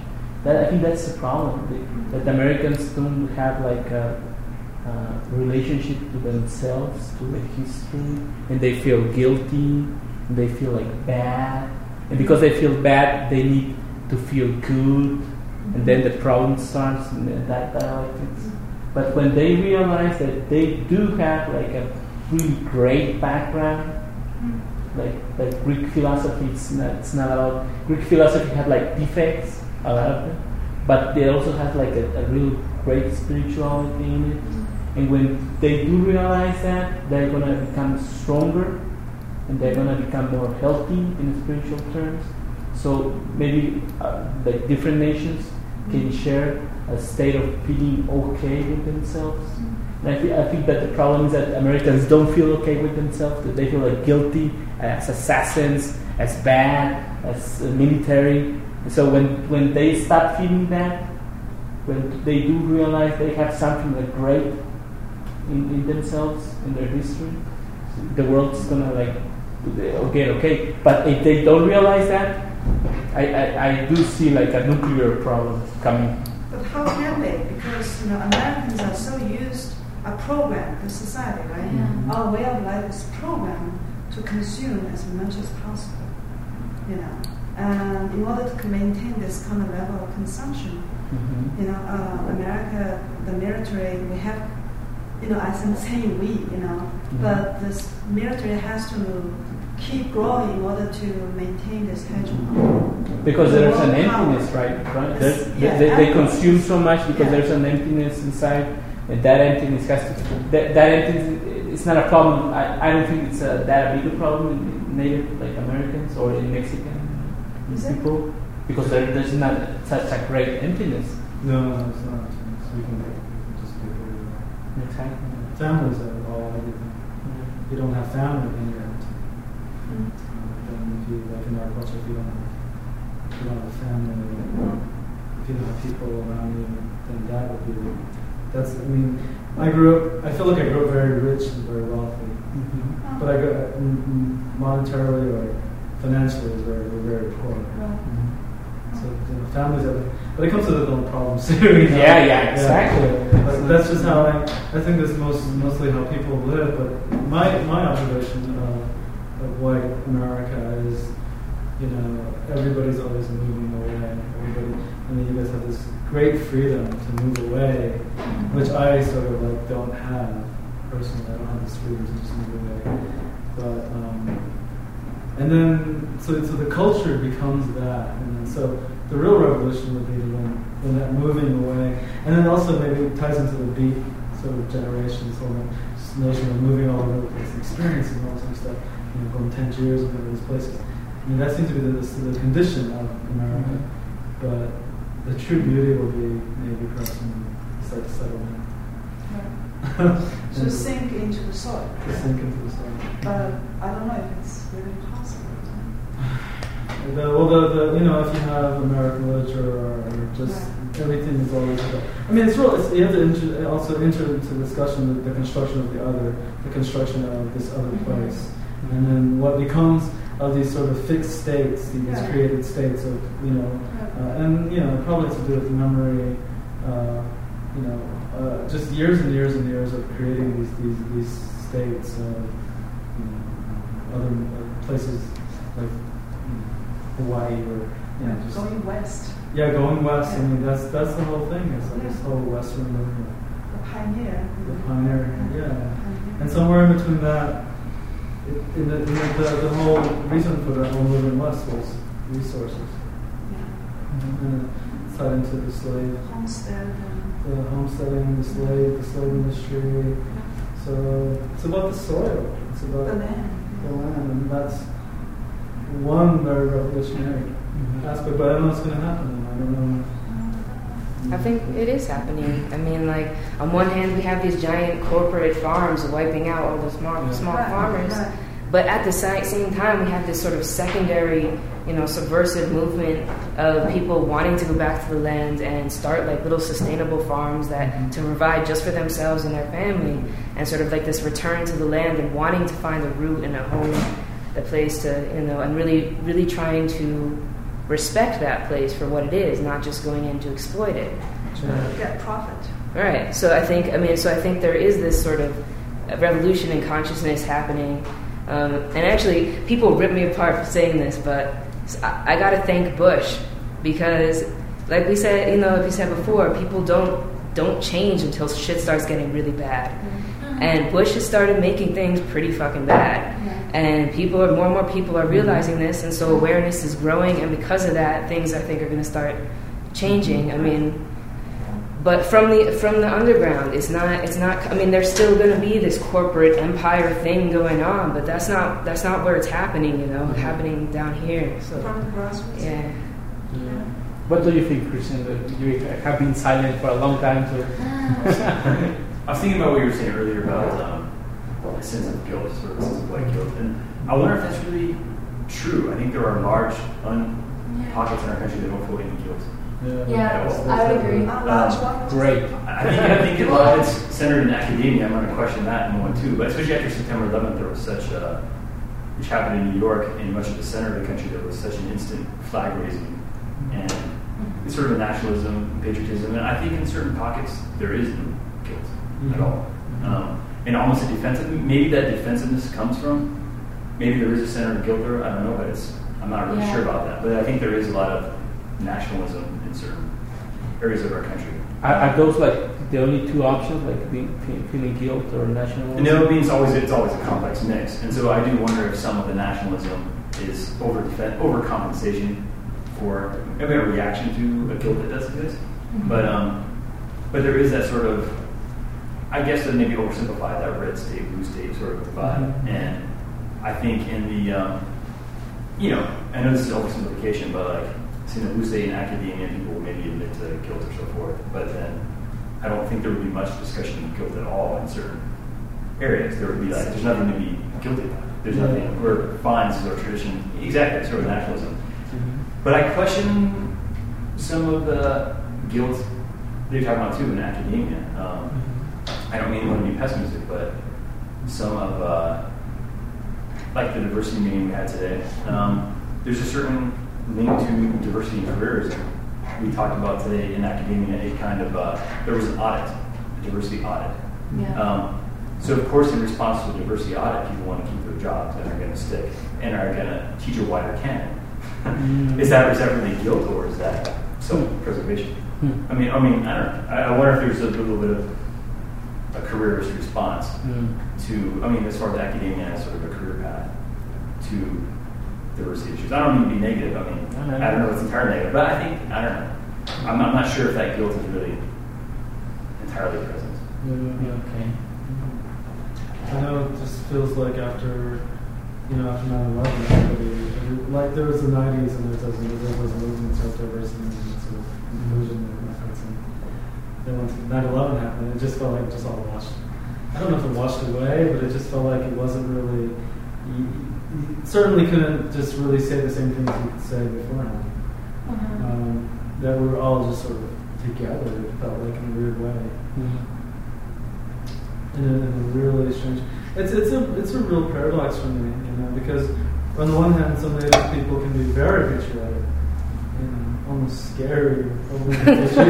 A: I think that's the problem. That Americans don't have like a relationship to themselves, to the history, and they feel guilty, and they feel like bad, and because they feel bad, they need to feel good, and then the problem starts, and that dialectics. But when they realize that they do have like a really great background, like Greek philosophy, it's not about Greek philosophy had like defects, a lot of them, but they also have like a real great spirituality in it. And when they do realize that, they're gonna become stronger, and they're gonna become more healthy in spiritual terms. So maybe like different nations can share a state of feeling okay with themselves. And I think that the problem is that Americans don't feel okay with themselves, that they feel like guilty as assassins, as bad, as military. And so when they start feeling that, when they do realize they have something like great in themselves, in their history, the world's gonna like, okay. But if they don't realize that, I do see like a nuclear problem coming.
D: But how can they? Because Americans are so used a program, the society, right?
H: Yeah.
D: Our way of life is programmed to consume as much as possible, And in order to maintain this kind of level of consumption, America, the military, we have, I'm saying we, but this military has to keep growing in order to maintain this hegemony.
A: Because there's an emptiness, right? They consume so much because there's an emptiness inside, and that emptiness has to. That emptiness, it's not a problem. I don't think it's that big a problem in Native like Americans or in Mexican people, because there's not such a great emptiness.
F: No, it's not. So you can just get rid of that.
A: Exactly.
F: Families are all everything. If you don't have family, then you're empty. Then if you, like in our culture, if you don't have a family, if you don't have people around you, then that would be, I feel like I grew up very rich and very wealthy. But I grew monetarily or financially, we're very poor. So families are, but it comes with its own problems too.
A: Yeah, exactly.
F: But that's just how I think that's mostly how people live. But my observation of white America is, everybody's always moving away. You guys have this great freedom to move away, which I sort of like don't have personally. I don't have this freedom to just move away. But and then so the culture becomes that, and then so the real revolution would be when that moving away, and then also maybe it ties into the beat sort of generation, so this notion of moving all over the place, experiencing all sorts of stuff, going 10 years in various places. That seems to be the condition of America, but the true beauty will be maybe perhaps when you start to settle in.
D: To sink into the soil.
F: To sink into the soil.
D: But I don't know if it's really possible.
F: If you have American literature or just everything is always about. It's real. You have to also enter into discussion the construction of the other, the construction of this other place, and then what becomes of these sort of fixed states, these created states of it probably has to do with memory. Just years and years and years of creating these states of other places like Hawaii or just
D: going west.
F: Yeah, going west. That's the whole thing. It's like this whole Western movement.
D: The pioneer.
F: Yeah. And somewhere in between that, the whole reason for the whole movement west was resources. And it's tied into the slave. The homesteading, the slave industry. So it's about the soil. It's about the land, and that's one very revolutionary aspect. But I don't know what's going to happen. I don't know.
B: I think it is happening. On one hand, we have these giant corporate farms wiping out all the small farmers. But at the same time, we have this sort of secondary, subversive movement of people wanting to go back to the land and start like little sustainable farms to provide just for themselves and their family, and sort of like this return to the land and wanting to find a root and a home, a place to, and really, really trying to respect that place for what it is, not just going in to exploit it.
D: Get profit.
B: Right. So I think there is this sort of revolution in consciousness happening. And actually, people rip me apart for saying this, but I got to thank Bush because, like we said, like we said before, people don't change until shit starts getting really bad. Mm-hmm. And Bush has started making things pretty fucking bad. Mm-hmm. And more and more people are realizing this, and so awareness is growing. And because of that, things I think are going to start changing. I mean. But from the underground, it's not. I mean, there's still going to be this corporate empire thing going on, but that's not where it's happening.
A: Mm-hmm.
B: Happening down here. So
D: from the grassroots.
B: Yeah.
A: What do you think, Christian? You have been silent for a long time, so.
E: I was thinking about what you were saying earlier about a sense of guilt, sort of a sense of white guilt, and I wonder if that's really true. I think there are large pockets in our country that don't feel any guilt.
H: Yeah, I would agree.
A: Great.
E: I think a lot of it's centered in academia. I'm going to question that in a moment too. But especially after September 11th, there was such, which happened in New York, in much of the center of the country, there was such an instant flag raising and it's sort of a nationalism, patriotism, and I think in certain pockets there is no guilt at all, and almost a defensive. Maybe that defensiveness comes from. Maybe there is a center of guilt there. I don't know, but I'm not really sure about that. But I think there is a lot of nationalism in certain areas of our country.
A: Are those like the only two options, like feeling guilt or nationalism?
E: No, it's always a complex mix, and so I do wonder if some of the nationalism is overcompensation for maybe a reaction to a guilt that does exist. Mm-hmm. But there is that sort of, I guess that maybe oversimplified, that red state, blue state sort of divide, mm-hmm. and I think in the I know this is oversimplification, but like. In the blue state in academia, people will maybe admit to guilt or so forth, but then I don't think there would be much discussion of guilt at all in certain areas. There would be like, there's nothing to be guilty about. There's nothing, we're fine, this is our tradition. Exactly, sort of nationalism. Mm-hmm. But I question some of the guilt they're talking about too in academia. I don't mean to want to be pessimistic, but some of, like the diversity meeting we had today, there's a certain link to diversity in careers. We talked about today in academia a kind of, there was an audit, a diversity audit. Yeah. So of course in response to a diversity audit, people want to keep their jobs and are going to stick and are going to teach a wider canon. Is that really guilt or is that self-preservation? I mean, I don't know. I wonder if there's a little bit of a careerist response to, as far as academia as sort of a career path to diversity issues. I don't mean to be negative. I don't know if it's entirely negative, but I don't know. I'm not sure if that guilt is really entirely present.
A: Okay.
F: I know it just feels like after 9/11, like there was the 90s and there was movements of diversity and sort of inclusion efforts, and then when 9/11 happened, it just felt like it just all washed. I don't know if it washed away, but it just felt like it wasn't really. You certainly couldn't just really say the same things you could say beforehand. That we were all just sort of together. It felt like in a weird way, in a really strange. It's a real paradox for me, because on the one hand, some Native people can be very patriotic, almost scary, overly patriotic.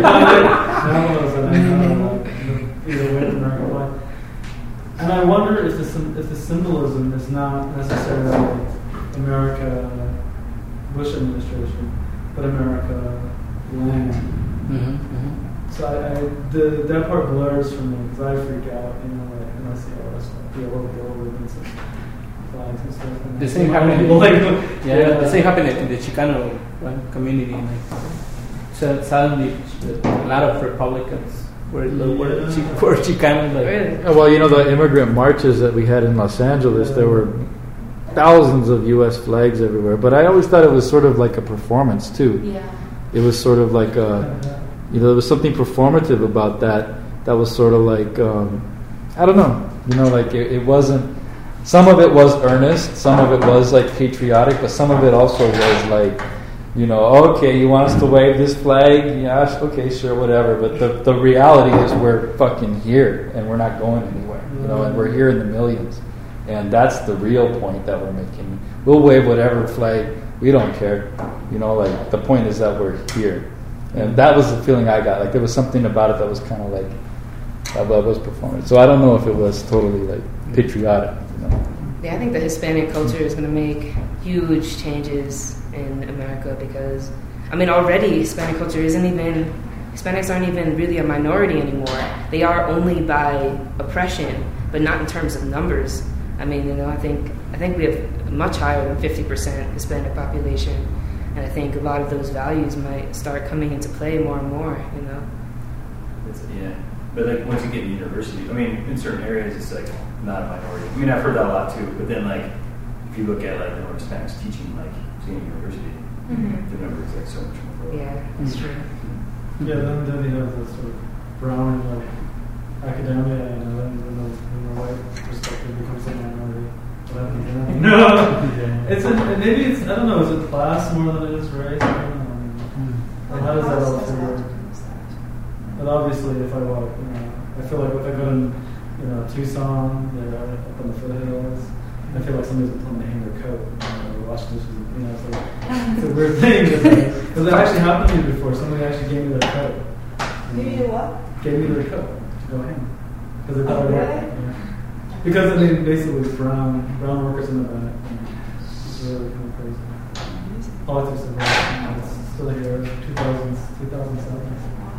F: And I wonder if the symbolism is not necessarily America, Bush administration, but America land. So that part blurs for me because I freak out, when I see all that stuff, the old ribbons and flags and stuff. And
A: the same happened. The same happened in the Chicano community. So suddenly, a lot of Republicans. Were Chicanos like?
B: Really?
G: Well, the immigrant marches that we had in Los Angeles, there were thousands of U.S. flags everywhere. But I always thought it was sort of like a performance too. Yeah. It was sort of like there was something performative about that. That was sort of like I don't know. Like it wasn't. Some of it was earnest. Some of it was like patriotic. But some of it also was like. Okay, you want us to wave this flag? Yeah, okay, sure, whatever. But the reality is we're fucking here, and we're not going anywhere. And we're here in the millions. And that's the real point that we're making. We'll wave whatever flag we don't care. You know, like the point is that we're here. And that was the feeling I got. Like there was something about it that was kind of like that was performance. So I don't know if it was totally like patriotic. You know?
B: Yeah, I think the Hispanic culture is going to make huge changes in America because, I mean, already Hispanic culture Hispanics aren't even really a minority anymore. They are only by oppression, but not in terms of numbers. I mean, you know, I think we have much higher than 50% Hispanic population, and I think a lot of those values might start coming into play more and more, you know.
E: Yeah, but like once you get to university, I mean, in certain areas it's like not a minority. I mean, I've heard that a lot too, but then like if you look at like the more Hispanics teaching like say in university, the number is like so much more.
B: Yeah, that's true.
F: Yeah, then you have the sort of brown like academia, and then the white perspective becomes a minority. No, maybe it's I don't know. Is it class more than it is race? I don't know. How does that all figure? But obviously, if I walk, I feel like if I go to Tucson, they're up on the foothills. I feel like somebody's been telling me to hang their coat. Wash dishes. It's a weird thing because it actually happened to me before. Somebody actually gave me their coat.
D: Gave you what?
F: Gave me their coat to go hang because they thought I worked. Yeah. Because I mean, basically, it's brown workers in the back. It's really kind of crazy. Politics of it's still here, 2007.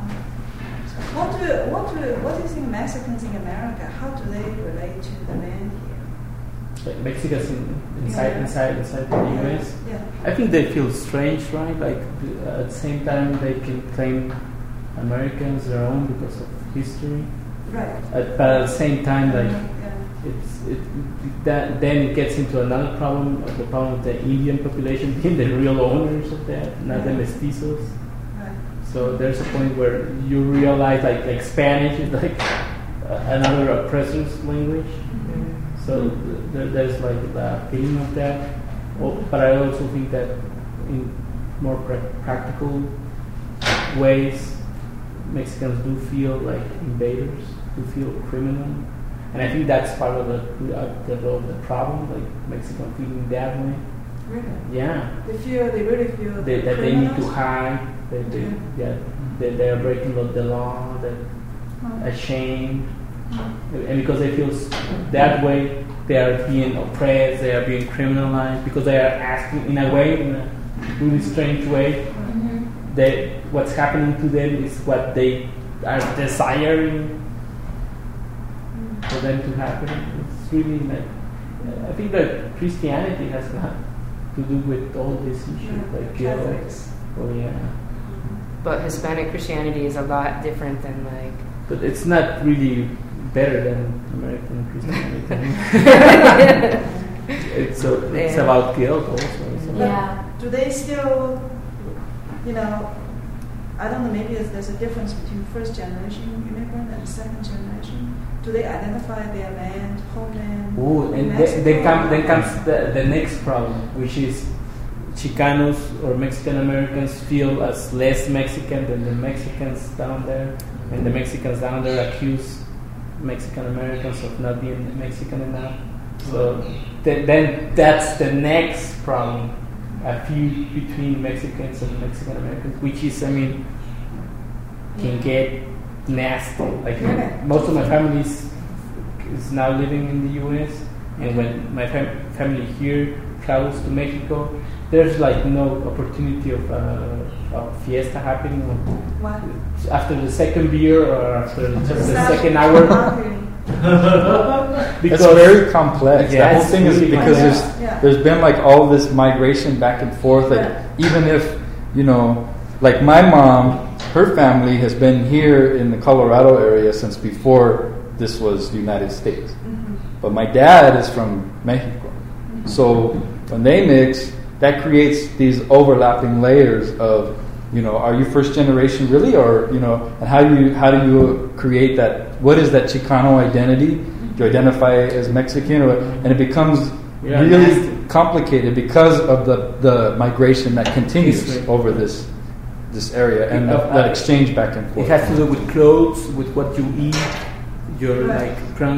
D: What do you think Mexicans in America? How do they relate to the land here?
A: Like Mexicans inside the US.
D: Yeah.
A: I think they feel strange, right? Like at the same time they can claim Americans their own because of history.
D: Right.
A: But at the same time, like then it gets into another problem, the problem of the Indian population being the real owners of that, not the mestizos.
D: Right.
A: So there's a point where you realize like Spanish is like another oppressor's language. Mm-hmm. So there's like the feeling of that. But I also think that in more practical ways, Mexicans do feel like invaders, do feel criminal. And I think that's part of the problem, like Mexican feeling that way.
D: Really?
A: Yeah.
D: They really feel
A: that they need to hide. That they are breaking the law. That ashamed, and because they feel that way, they are being oppressed. They are being criminalized because they are asking in a really strange way. Mm-hmm. That what's happening to them is what they are desiring for them to happen. It's really like I think that Christianity has got to do with all these issues, like guilt. Oh yeah.
B: But Hispanic Christianity is a lot different than like.
A: But it's not really better than American Christianity. it's about guilt also.
H: Yeah.
D: Do they still, I don't know, maybe there's a difference between first generation immigrant and second generation. Do they identify their land, homeland?
A: Oh, and then comes the next problem, which is Chicanos or Mexican Americans feel as less Mexican than the Mexicans down there, and the Mexicans down there accuse Mexican Americans of not being Mexican enough. So then that's the next problem, a feud between Mexicans and Mexican Americans, which is, can get nasty. Like most of my family is now living in the U.S., and when my family here travels to Mexico, there's like no opportunity of fiesta happening.
D: What?
A: After the second beer or after just the second hour.
G: It's very complex.
A: Yeah,
G: the whole thing is because there's been like all this migration back and forth. Like even if like my mom, her family has been here in the Colorado area since before this was the United States. Mm-hmm. But my dad is from Mexico. Mm-hmm. So when they mix, that creates these overlapping layers of, are you first generation really? Or, and how do you create that? What is that Chicano identity? Do you identify as Mexican? And it becomes really complicated because of the migration that continues over this area and that exchange back and forth.
A: It has to do with clothes, with what you eat, your like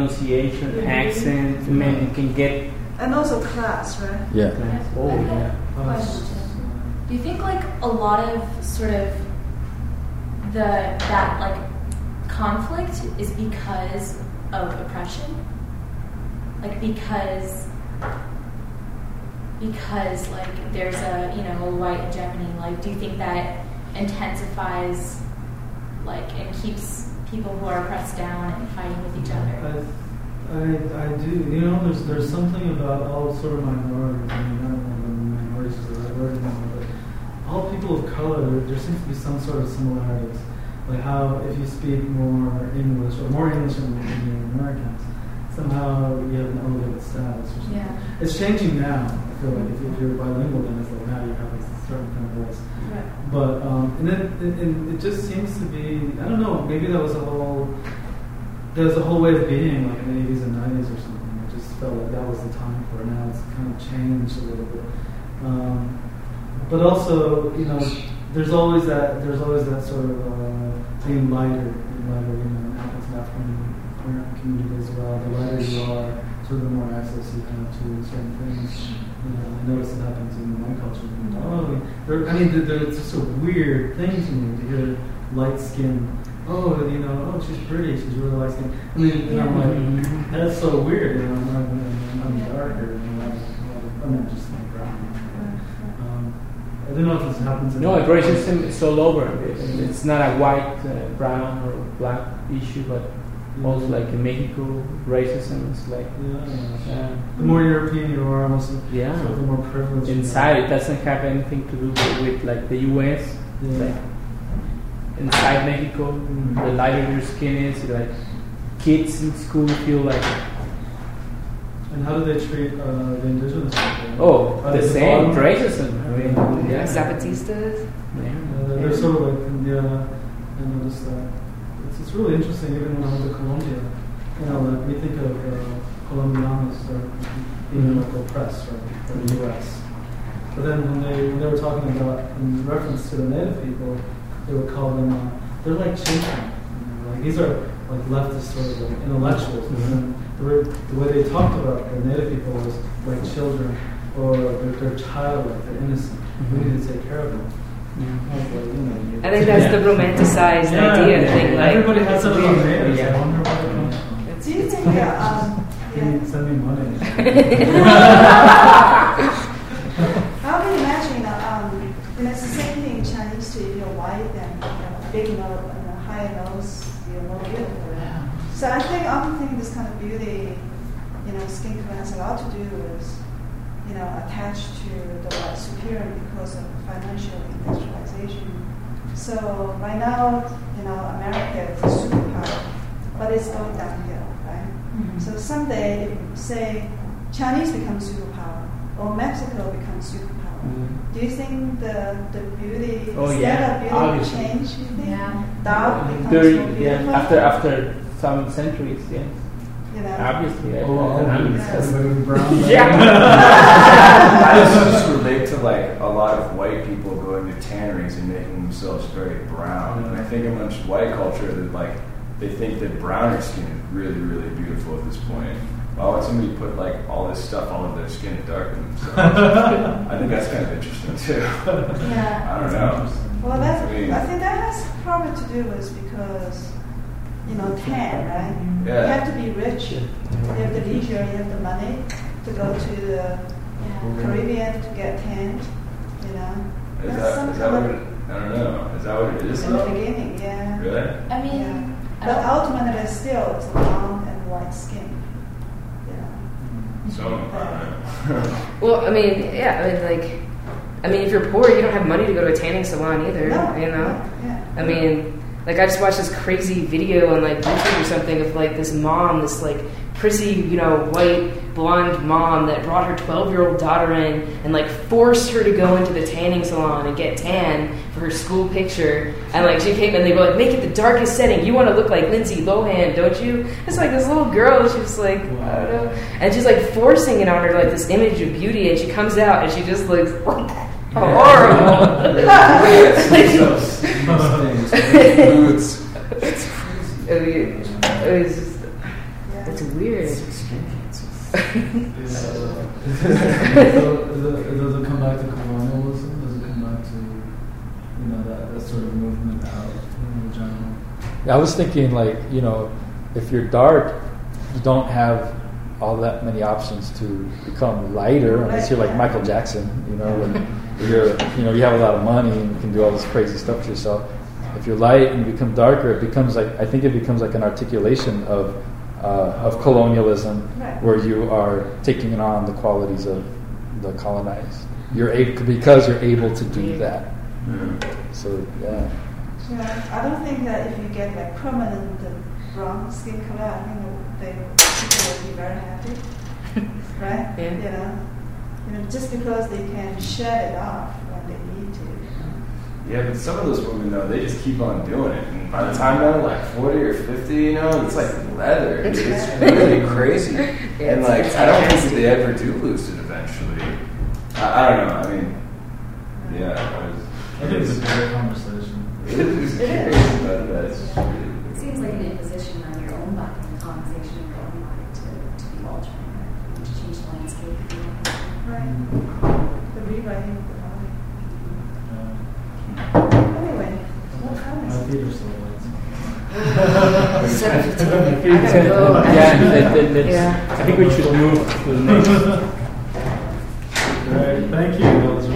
A: pronunciation, accent. Man, you can get.
D: And also class, right?
G: Yeah.
A: Oh yeah.
H: Question. Do you think like a lot of sort of that like conflict is because of oppression? Like because like there's a a white hegemony. Like, do you think that intensifies like and keeps people who are oppressed down and fighting with each other?
F: I do. There's something about all sort of minorities. I mean, I don't know if minorities is the right word anymore, but all people of color, there seems to be some sort of similarities. Like how if you speak more English than Americans, somehow you have an elevated status or something.
H: Yeah.
F: It's changing now. I feel like if you're bilingual, then it's like now you have a certain kind of voice.
H: Right.
F: But and then it just seems to be, I don't know, maybe there's a whole way of being like in the 80s and 90s or something. I just felt like that was the time for it. Now it's kind of changed a little bit. But also, there's always that sort of being lighter, happens in African American community as well. The lighter you are, sort of the more access you have to certain things. I notice it happens in my culture. It's just a weird thing to me to hear light skin. She's pretty. She's really light skinned. And I'm like, that's so weird. I'm darker. I'm just like brown. I don't know if this happens.
A: No, racism is all over. It's not a white, brown, or black issue, but also like in Mexico, racism is like.
F: The more European you are, also
A: the
F: more privileged.
A: Inside, it doesn't have anything to do with like the U.S. Like, inside Mexico, the lighter your skin is, like kids in school feel like.
F: And how do they treat the indigenous people?
A: Oh, the same racism. I mean,
B: Zapatistas.
F: They're sort of like, I noticed that. It's really interesting, even when I went to Colombia. Like we think of Colombianos being like oppressed, right, from the U.S. But then when they were talking about, in reference to the native people, they would call them, they're like children. Like these are like leftist sort of like intellectuals. And the way they talked about the native people was like children, or they're childlike, they're innocent. We need to take care of them.
B: I think that's the romanticized idea thing. Like
F: everybody has something on natives. I wonder why it comes from.
D: Do you think
F: Send me money.
D: I've been imagining it's the same thing in Chinese too. If you're white, then big nose and a higher nose, you're more beautiful. Yeah. So I often think this kind of beauty, skin color has a lot to do with, attached to the white superior because of financial industrialization. So right now, America is a superpower, but it's going downhill, right? Mm-hmm. So someday, if, say, Chinese becomes superpower or Mexico becomes superpower, do you think the beauty, of beauty will change? You think?
H: Yeah.
D: Dark becomes more beautiful?
A: Yeah. After some centuries, yes. Obviously,
C: I just relate to like a lot of white people going to tanneries and making themselves very brown. And I think amongst white culture that like they think that browner skin is really, really beautiful at this point. Why would somebody put like all this stuff all over their skin and darken themselves? I think that's kind of interesting too.
D: Yeah.
C: I don't know.
D: Well, I think that has probably to do with because. Tan, right?
C: Yeah.
D: You have to be rich. You have the leisure, you have the money to go to the Caribbean to get tanned.
C: Is that what it, I don't know. Is that what it is?
D: In the beginning, yeah.
C: Really?
H: I mean,
D: but ultimately, still, it's brown and white skin.
C: So,
B: well, if you're poor, you don't have money to go to a tanning salon either.
D: No.
B: Yeah. I mean. Like I just watched this crazy video on like YouTube or something of like this mom, this like prissy, white blonde mom that brought her 12-year-old daughter in and like forced her to go into the tanning salon and get tan for her school picture. And like she came and they were like, make it the darkest setting. You want to look like Lindsay Lohan, don't you? It's like this little girl. She was like, I don't know, and she's like forcing it on her like this image of beauty, and she comes out and she just looks. Horrible. It's crazy. It's weird.
F: does it come back to colonialism? Does it come back to that sort of movement out in general?
G: I was thinking like, if you're dark, you don't have all that many options to become lighter unless you're like Michael Jackson, when you have a lot of money and you can do all this crazy stuff to yourself. If you're light and you become darker, it becomes like an articulation of colonialism, where you are taking on the qualities of the colonized. Because you're able to do that. So yeah.
D: Yeah, I don't think that if you get like permanent brown skin color, I think people will be very happy, right?
B: Yeah.
D: Just because they can shed it off when they need to.
C: Yeah, but some of those women, though, they just keep on doing it. And by the time they're like 40 or 50, it's like leather. It's really crazy. And like, I don't think that they ever do lose it eventually. I don't know. I mean, yeah.
F: I think it's a great conversation.
C: It is curious about that.
I: It seems like an imposition on your own body, the colonization of your own body to be altering it, to change the landscape.
D: Right. The rewriting of the body. Anyway, what time is
F: My
D: it?
F: feet are still wet.
B: 7:15. I gotta go.
A: I think we should move to the next.
F: All right, thank you. That was